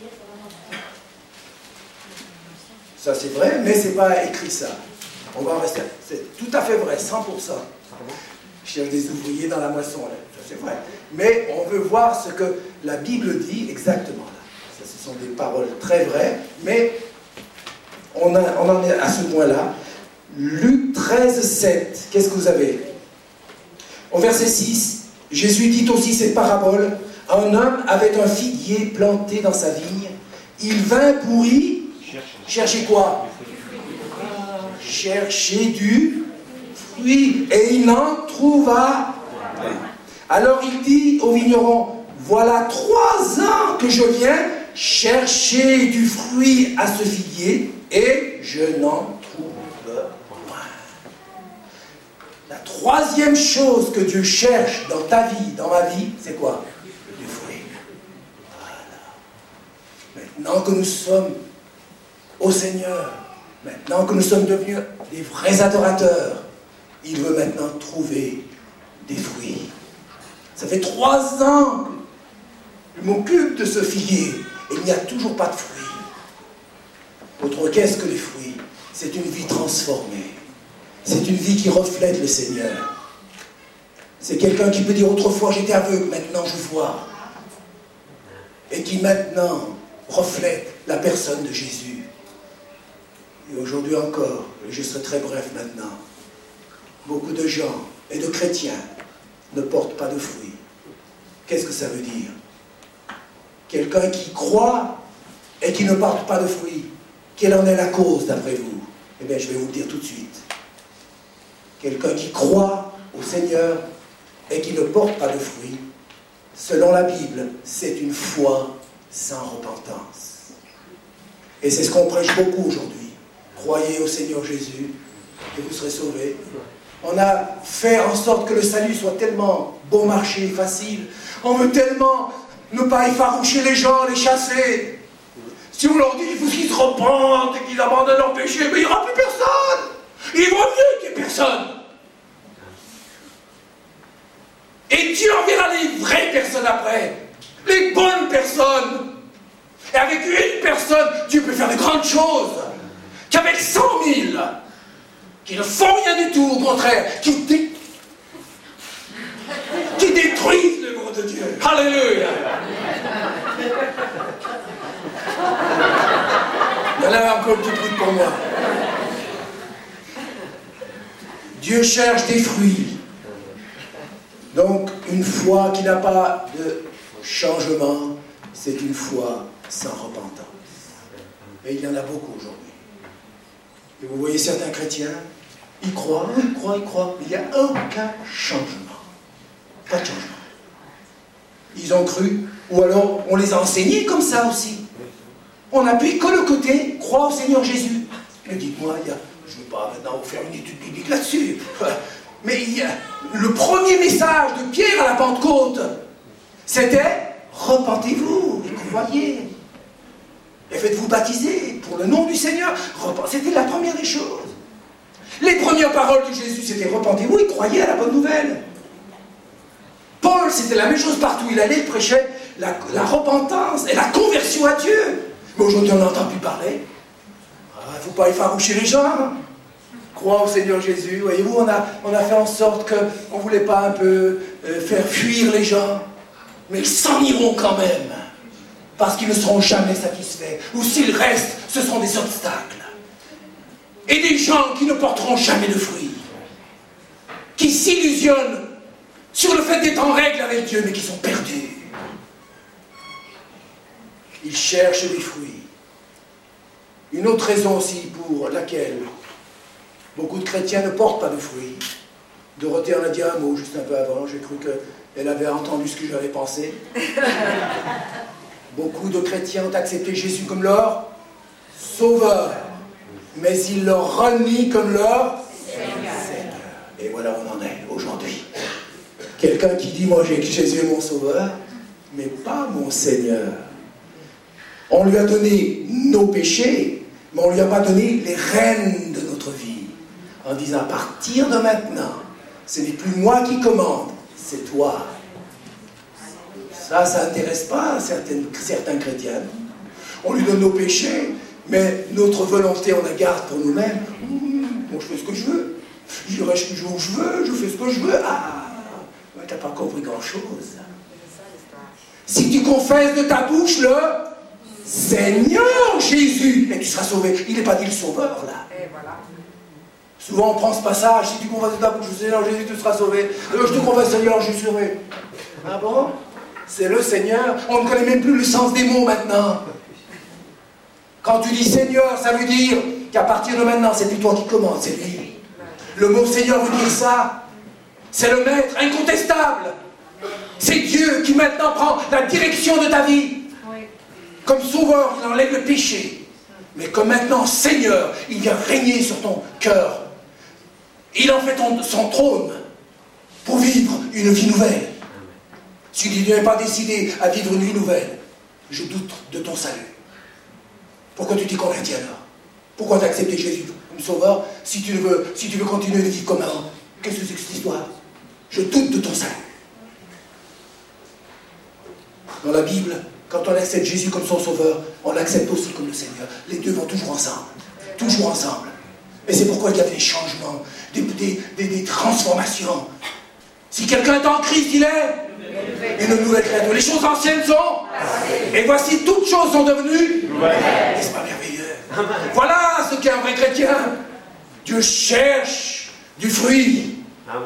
Ça, c'est vrai, mais c'est pas écrit ça. On va en rester. C'est tout à fait vrai, 100%. Je cherche des ouvriers dans la moisson, là. Ça, c'est vrai. Mais on veut voir ce que la Bible dit exactement là. Ça, ce sont des paroles très vraies, mais on en est à ce point-là. Luc 13, 7. Qu'est-ce que vous avez? Au verset 6, Jésus dit aussi cette parabole. Un homme avait un figuier planté dans sa vigne. Il vint pour y chercher quoi? Chercher du fruit. Et il n'en trouva pas. Alors il dit au vigneron, voilà 3 ans que je viens chercher du fruit à ce figuier et je n'en trouve point. La 3e chose que Dieu cherche dans ta vie, dans ma vie, c'est quoi? Du fruit. Voilà. Maintenant que nous sommes au Seigneur, maintenant que nous sommes devenus des vrais adorateurs, il veut maintenant trouver des fruits. Ça fait 3 ans que je m'occupe de ce figuier et il n'y a toujours pas de fruits. Autre qu'est-ce que les fruits? C'est une vie transformée. C'est une vie qui reflète le Seigneur. C'est quelqu'un qui peut dire autrefois j'étais aveugle, maintenant je vois. Et qui maintenant reflète la personne de Jésus. Et aujourd'hui encore, et je serai très bref maintenant, beaucoup de gens et de chrétiens ne portent pas de fruits. Qu'est-ce que ça veut dire? Quelqu'un qui croit et qui ne porte pas de fruits. Quelle en est la cause d'après vous? Eh bien, je vais vous le dire tout de suite. Quelqu'un qui croit au Seigneur et qui ne porte pas de fruits, selon la Bible, c'est une foi sans repentance. Et c'est ce qu'on prêche beaucoup aujourd'hui. Croyez au Seigneur Jésus et vous serez sauvés. On a fait en sorte que le salut soit tellement bon marché, facile. On veut tellement ne pas effaroucher les gens, les chasser. Si on leur dit qu'il faut qu'ils se repentent et qu'ils abandonnent leur péché, mais il n'y aura plus personne. Il vaut mieux qu'il n'y ait personne. Et Dieu enverra les vraies personnes après. Les bonnes personnes. Et avec une personne, Dieu peut faire de grandes choses. Qu'avec 100 000, qui ne font rien du tout, au contraire, qui détruisent l'œuvre de Dieu. Alléluia. Il y en a encore un petit truc pour moi. Dieu cherche des fruits. Donc, une foi qui n'a pas de changement, c'est une foi sans repentance. Et il y en a beaucoup aujourd'hui. Et vous voyez certains chrétiens, ils croient, mais il n'y a aucun changement. Pas de changement. Ils ont cru, ou alors on les a enseignés comme ça aussi. On n'appuie que le côté, crois au Seigneur Jésus. Mais dites-moi, je ne veux pas maintenant vous faire une étude biblique là-dessus. Mais le premier message de Pierre à la Pentecôte, c'était repentez-vous et croyez. Et faites-vous baptiser pour le nom du Seigneur. C'était la première des choses. Les premières paroles de Jésus, c'était repentez-vous et croyez à la bonne nouvelle. Paul, c'était la même chose partout. Il allait, il prêchait la repentance et la conversion à Dieu. Mais aujourd'hui, on n'entend plus parler. Il ne faut pas effaroucher les gens. Hein. Crois au Seigneur Jésus. Voyez-vous, on a fait en sorte qu'on ne voulait pas un peu faire fuir les gens. Mais ils s'en iront quand même. Parce qu'ils ne seront jamais satisfaits. Ou s'ils restent, ce sont des obstacles. Et des gens qui ne porteront jamais de fruits. Qui s'illusionnent sur le fait d'être en règle avec Dieu, mais qui sont perdus. Ils cherchent des fruits. Une autre raison aussi pour laquelle beaucoup de chrétiens ne portent pas de fruits. Dorothée en a dit un mot juste un peu avant, j'ai cru qu'elle avait entendu ce que j'avais pensé. Beaucoup de chrétiens ont accepté Jésus comme leur sauveur, mais ils le renient comme leur Seigneur. Et voilà où on en est aujourd'hui. Quelqu'un qui dit, moi Jésus est mon sauveur, mais pas mon Seigneur. On lui a donné nos péchés, Mais on ne lui a pas donné les rênes de notre vie. En disant, à partir de maintenant, ce n'est plus moi qui commande, c'est toi. Ça n'intéresse pas certains chrétiens. On lui donne nos péchés, mais notre volonté, on la garde pour nous-mêmes. Bon, je fais ce que je veux. J'irai où je veux, je fais ce que je veux. Ah, tu n'as pas compris grand-chose. Si tu confesses de ta bouche le Seigneur Jésus, et tu seras sauvé. Il n'est pas dit le sauveur, là. Et voilà. Souvent, on prend ce passage. Si tu confesses de ta bouche le Seigneur Jésus, tu seras sauvé. Je te confesse, Seigneur, je suis sauvé. Ah bon? C'est le Seigneur. On ne connaît même plus le sens des mots maintenant. Quand tu dis Seigneur, ça veut dire qu'à partir de maintenant, c'est plus toi qui commandes, c'est lui. Le mot Seigneur veut dire ça. C'est le maître incontestable. C'est Dieu qui maintenant prend la direction de ta vie. Oui. Comme sauveur, il enlève le péché. Mais comme maintenant Seigneur, il vient régner sur ton cœur. Il en fait son trône pour vivre une vie nouvelle. Si tu n'es pas décidé à vivre une vie nouvelle, je doute de ton salut. Pourquoi tu t'es converti alors? Pourquoi tu as accepté Jésus comme sauveur si tu veux continuer de vivre comme avant? Qu'est-ce que c'est que cette histoire? Je doute de ton salut. Dans la Bible, quand on accepte Jésus comme son sauveur, on l'accepte aussi comme le Seigneur. Les deux vont toujours ensemble. Toujours ensemble. Et c'est pourquoi il y a des changements, des transformations. Si quelqu'un est en Christ, il est une nouvelle créature. Les choses anciennes sont. Et voici, toutes choses sont devenues. N'est-ce pas merveilleux? Voilà ce qu'est un vrai chrétien. Dieu cherche du fruit.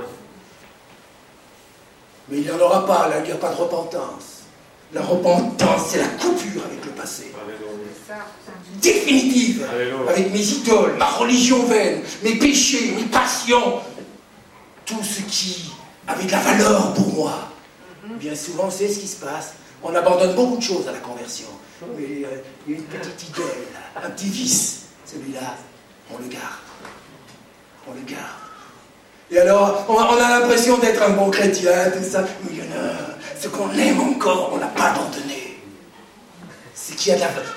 Mais il n'y en aura pas, là, il n'y a pas de repentance. La repentance, c'est la coupure avec le passé. Définitive. Avec mes idoles, ma religion vaine, mes péchés, mes passions. Tout ce qui avait de la valeur pour moi. Bien souvent, c'est ce qui se passe. On abandonne beaucoup de choses à la conversion. Mais il y a une petite idole, un petit vice. Celui-là, on le garde. On le garde. Et alors, on a l'impression d'être un bon chrétien, tout ça. Mais il y en a, ce qu'on aime encore, on n'a pas abandonné. Ce qui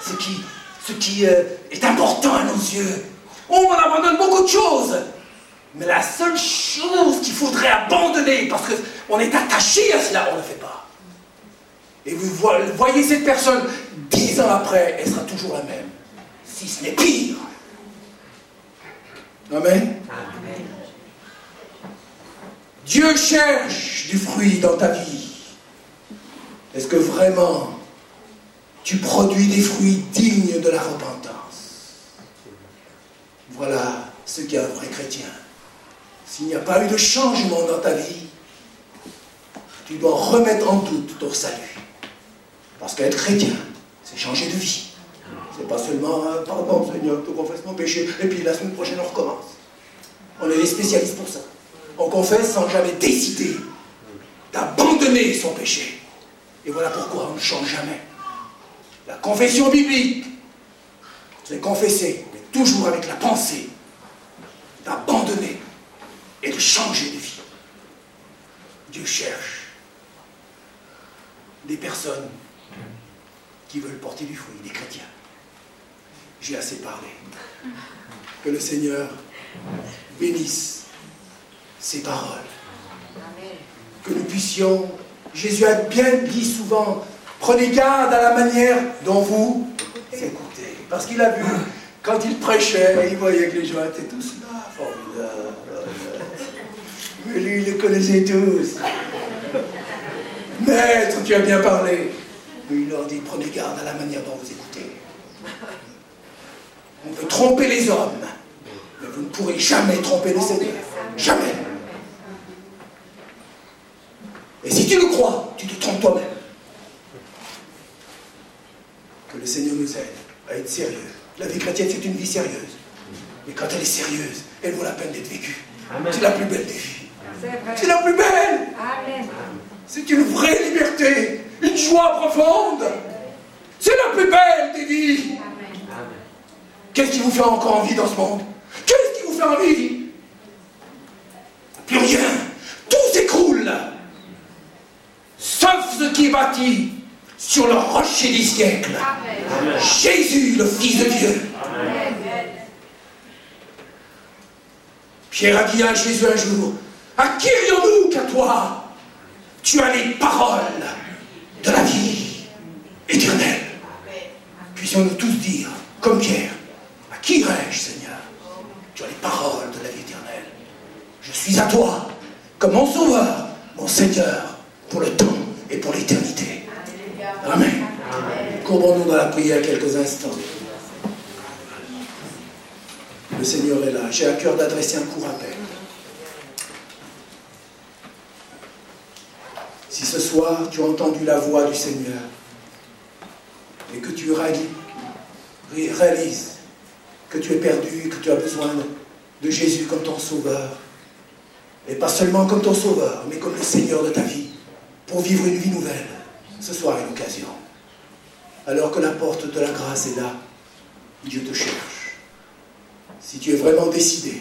est important à nos yeux. On abandonne beaucoup de choses. Mais la seule chose qu'il faudrait abandonner, parce qu'on est attaché à cela, on ne le fait pas. Et vous voyez cette personne, 10 ans après, elle sera toujours la même. Si ce n'est pire. Amen. Amen. Dieu cherche du fruit dans ta vie. Est-ce que vraiment tu produis des fruits dignes de la repentance? Voilà ce qu'est un vrai chrétien. S'il n'y a pas eu de changement dans ta vie, tu dois remettre en doute ton salut. Parce qu'être chrétien, c'est changer de vie. C'est pas seulement « Pardon Seigneur, je te confesse mon péché » et puis la semaine prochaine on recommence. On est des spécialistes pour ça. On confesse sans jamais décider d'abandonner son péché. Et voilà pourquoi on ne change jamais. La confession biblique, c'est confesser, mais toujours avec la pensée d'abandonner et de changer de vie. Dieu cherche des personnes qui veulent porter du fruit, des chrétiens. J'ai assez parlé. Que le Seigneur bénisse ces paroles. Que nous puissions, Jésus a bien dit souvent, prenez garde à la manière dont vous écoutez. Parce qu'il a vu, quand il prêchait, il voyait que les gens étaient tous là, formidables. Mais lui, il les connaissait tous. Maître, tu as bien parlé. Mais il leur dit, prenez garde à la manière dont vous écoutez. On peut tromper les hommes, mais vous ne pourrez jamais tromper le Seigneur. Jamais. Et si tu le crois, tu te trompes toi-même. Que le Seigneur nous aide à être sérieux. La vie chrétienne, c'est une vie sérieuse. Mais quand elle est sérieuse, elle vaut la peine d'être vécue. C'est la plus belle des vies. C'est la plus belle. Amen. C'est une vraie liberté, une joie profonde. C'est la plus belle des vies. Qu'est-ce qui vous fait encore envie dans ce monde? Qu'est-ce qui vous fait envie? Plus rien. Tout s'écroule. Sauf ce qui est bâti sur le rocher des siècles. Amen. Jésus, le Fils de Dieu. Amen. Pierre a dit à Jésus un jour, à qui irions-nous qu'à toi? Tu as les paroles de la vie éternelle. Puissions-nous tous dire, comme Pierre, à qui irai-je, Seigneur? Tu as les paroles de la vie éternelle. Je suis à toi, comme mon Sauveur, mon Seigneur, pour le temps et pour l'éternité. Amen. Courbons-nous dans la prière quelques instants. Le Seigneur est là. J'ai à cœur d'adresser un court appel. Si ce soir tu as entendu la voix du Seigneur et que tu réalises que tu es perdu, que tu as besoin de Jésus comme ton Sauveur, et pas seulement comme ton Sauveur, mais comme le Seigneur de ta vie, pour vivre une vie nouvelle, ce soir est l'occasion. Alors que la porte de la grâce est là, Dieu te cherche. Si tu es vraiment décidé,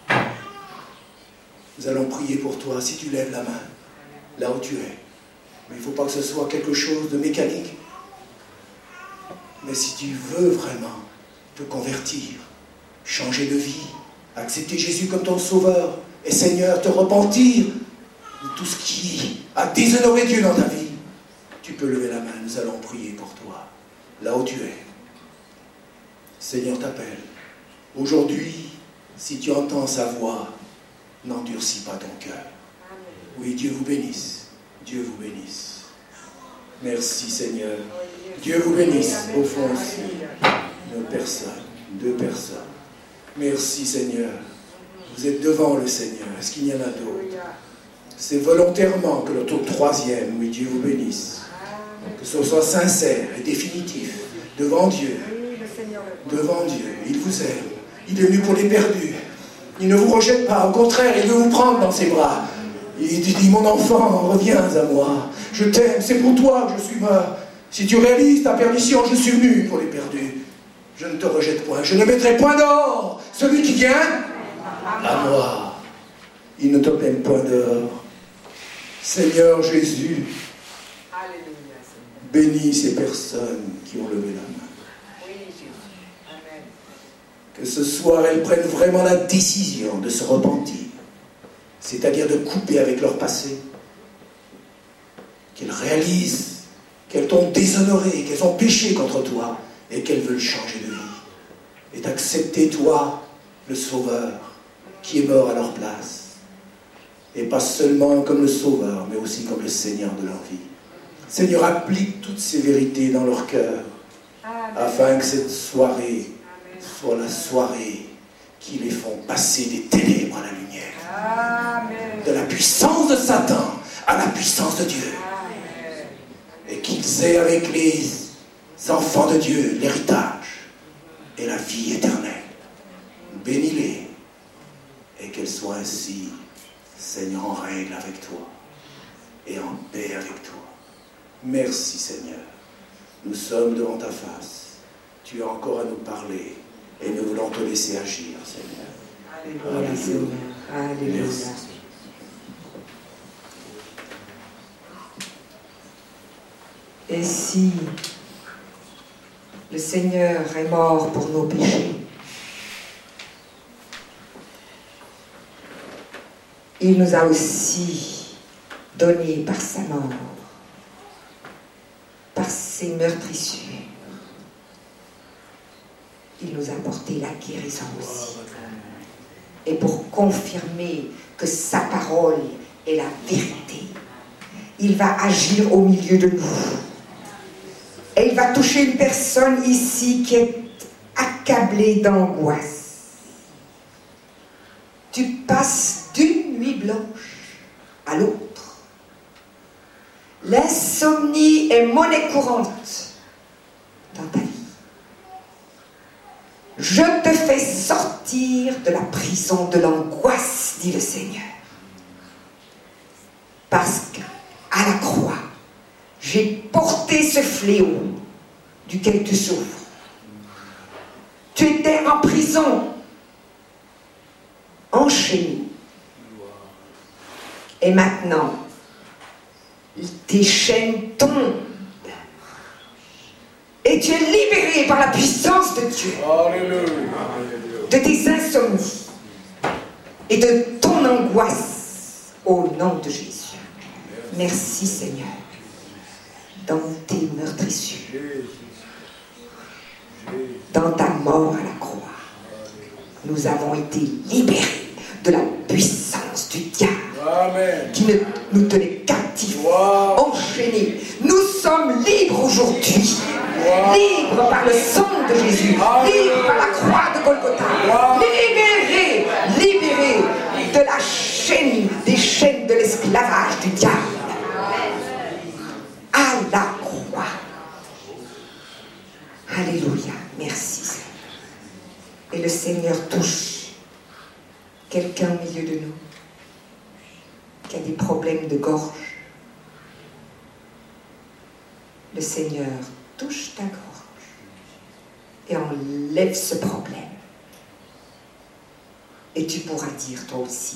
nous allons prier pour toi. Si tu lèves la main, là où tu es. Mais il ne faut pas que ce soit quelque chose de mécanique. Mais si tu veux vraiment te convertir, changer de vie, accepter Jésus comme ton Sauveur et Seigneur, te repentir de tout ce qui a déshonoré Dieu dans ta vie, tu peux lever la main. Nous allons prier pour toi, là où tu es. Seigneur t'appelle. Aujourd'hui, si tu entends sa voix, n'endurcis pas ton cœur. Oui, Dieu vous bénisse. Dieu vous bénisse. Merci Seigneur. Dieu vous bénisse. Au fond aussi, une personne, deux personnes. Merci Seigneur. Vous êtes devant le Seigneur. Est-ce qu'il y en a d'autres? C'est volontairement que le troisième, oui, Dieu vous bénisse. Que ce soit sincère et définitif. Devant Dieu. Devant Dieu. Il vous aime. Il est venu pour les perdus. Il ne vous rejette pas. Au contraire, il veut vous prendre dans ses bras. Il dit, mon enfant, reviens à moi. Je t'aime. C'est pour toi que je suis mort. Si tu réalises ta perdition, je suis venu pour les perdus. Je ne te rejette point. Je ne mettrai point dehors celui qui vient à moi. Il ne te peine point dehors. Seigneur Jésus, bénis ces personnes qui ont levé la main. Que ce soir, elles prennent vraiment la décision de se repentir, c'est-à-dire de couper avec leur passé, qu'elles réalisent qu'elles t'ont déshonoré, qu'elles ont péché contre toi, et qu'elles veulent changer de vie, et d'accepter toi, le Sauveur, qui est mort à leur place, et pas seulement comme le Sauveur, mais aussi comme le Seigneur de leur vie. Seigneur, applique toutes ces vérités dans leur cœur, afin que cette soirée soit la soirée qui les font passer des ténèbres à la lumière. Amen. De la puissance de Satan à la puissance de Dieu. Amen. Et qu'ils aient avec les enfants de Dieu l'héritage et la vie éternelle. Bénis-les et qu'elles soient ainsi, Seigneur, en règle avec toi et en paix avec toi. Merci Seigneur. Nous sommes devant ta face. Tu as encore à nous parler. Et nous voulons te laisser agir, Seigneur. Alléluia, Seigneur. Alléluia. Et si le Seigneur est mort pour nos péchés, il nous a aussi donné par sa mort, par ses meurtrissures, il nous a apporté la guérison aussi. Et pour confirmer que sa parole est la vérité, il va agir au milieu de nous. Et il va toucher une personne ici qui est accablée d'angoisse. Tu passes d'une nuit blanche à l'autre. L'insomnie est monnaie courante dans ta vie. Je te fais sortir de la prison de l'angoisse, dit le Seigneur. Parce qu'à la croix, j'ai porté ce fléau duquel tu souffres. Tu étais en prison, enchaîné. Et maintenant, tes chaînes tombent. Et tu es libéré par la puissance de Dieu. Alléluia. De tes insomnies. et de ton angoisse au nom de Jésus. Merci Seigneur. Dans tes meurtrissures, dans ta mort à la croix, nous avons été libérés de la puissance du diable. Amen. Qui nous tenait captifs, enchaînés. Nous sommes libres aujourd'hui. Libres par le sang de Jésus. Libres par la croix de Golgotha. Libérés, libérés de la chaîne, des chaînes de l'esclavage du diable. À la croix. Alléluia. Merci Seigneur. Et le Seigneur touche quelqu'un au milieu de nous qui a des problèmes de gorge. Le Seigneur touche ta gorge et enlève ce problème. Et tu pourras dire toi aussi,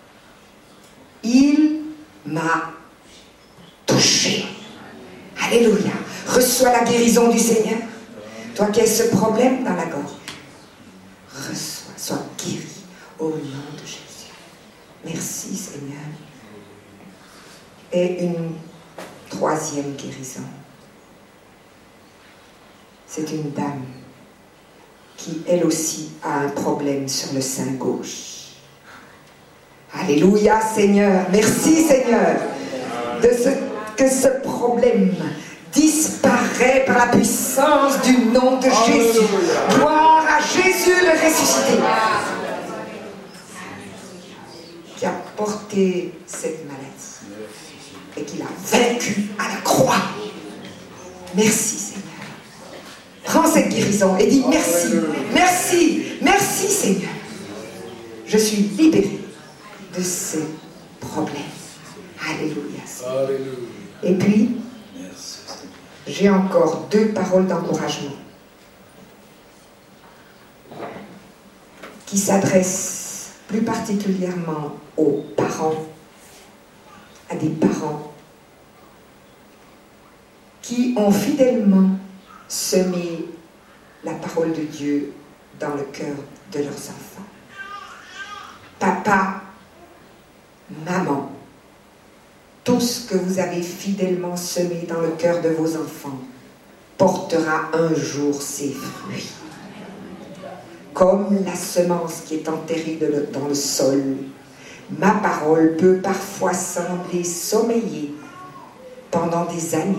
il m'a touché. Alléluia. Reçois la guérison du Seigneur. Toi qui as ce problème dans la gorge, reçois, sois guéri au nom de Jésus. Merci Seigneur. Et une troisième guérison. C'est une dame qui, elle aussi, a un problème sur le sein gauche. Alléluia, Seigneur. Merci, Seigneur, que ce problème disparaît par la puissance du nom de Jésus. Gloire à Jésus le ressuscité, qui a porté cette maladie et qui l'a vaincu à la croix. Merci Seigneur. Prends cette guérison et dis merci, merci, merci Seigneur. Je suis libérée de ces problèmes. Alléluia. Alléluia. Et puis, j'ai encore 2 paroles d'encouragement qui s'adressent plus particulièrement aux parents, à des parents qui ont fidèlement semé la parole de Dieu dans le cœur de leurs enfants. Papa, maman, tout ce que vous avez fidèlement semé dans le cœur de vos enfants portera un jour ses fruits. Comme la semence qui est enterrée dans le sol, ma parole peut parfois sembler sommeiller pendant des années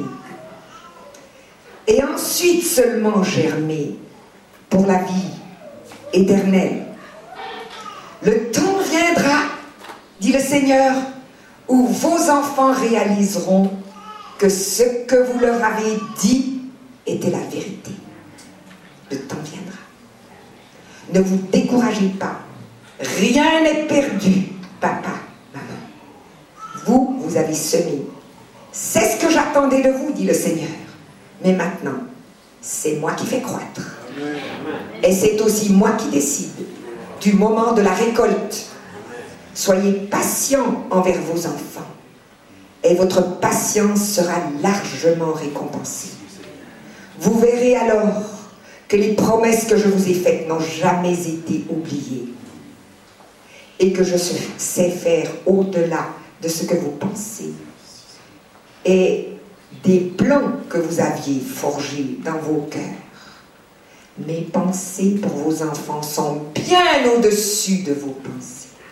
et ensuite seulement germer pour la vie éternelle. Le temps viendra, dit le Seigneur, où vos enfants réaliseront que ce que vous leur avez dit était la vérité. Le temps viendra. Ne vous découragez pas. Rien n'est perdu, papa, maman. Vous avez semé. C'est ce que j'attendais de vous, dit le Seigneur. Mais maintenant, c'est moi qui fais croître. Et c'est aussi moi qui décide du moment de la récolte. Soyez patients envers vos enfants et votre patience sera largement récompensée. Vous verrez alors que les promesses que je vous ai faites n'ont jamais été oubliées et que je sais faire au-delà de ce que vous pensez. Et des plans que vous aviez forgés dans vos cœurs, mes pensées pour vos enfants sont bien au-dessus de vos pensées.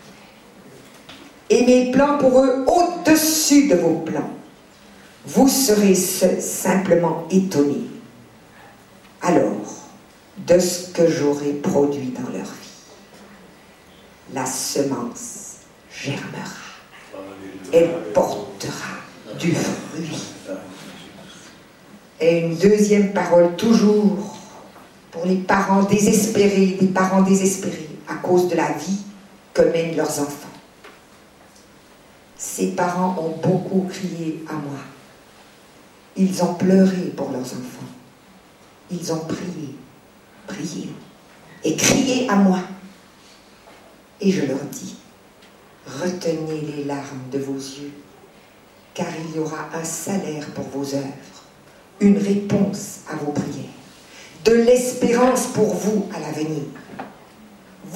Et mes plans pour eux au-dessus de vos plans. Vous serez simplement étonnés alors de ce que j'aurai produit dans leur vie. La semence germera. Elle portera du fruit. Et une deuxième parole toujours pour les parents désespérés, des parents désespérés à cause de la vie que mènent leurs enfants. Ces parents ont beaucoup crié à moi. Ils ont pleuré pour leurs enfants. Ils ont prié et crié à moi. Et je leur dis, retenez les larmes de vos yeux, car il y aura un salaire pour vos œuvres, une réponse à vos prières, de l'espérance pour vous à l'avenir.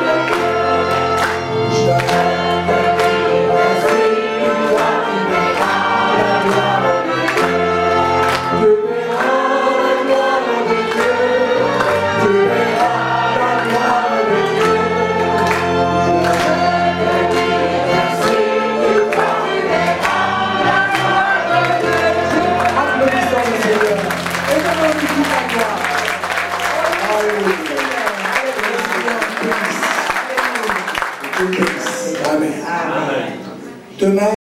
Amen. Demain,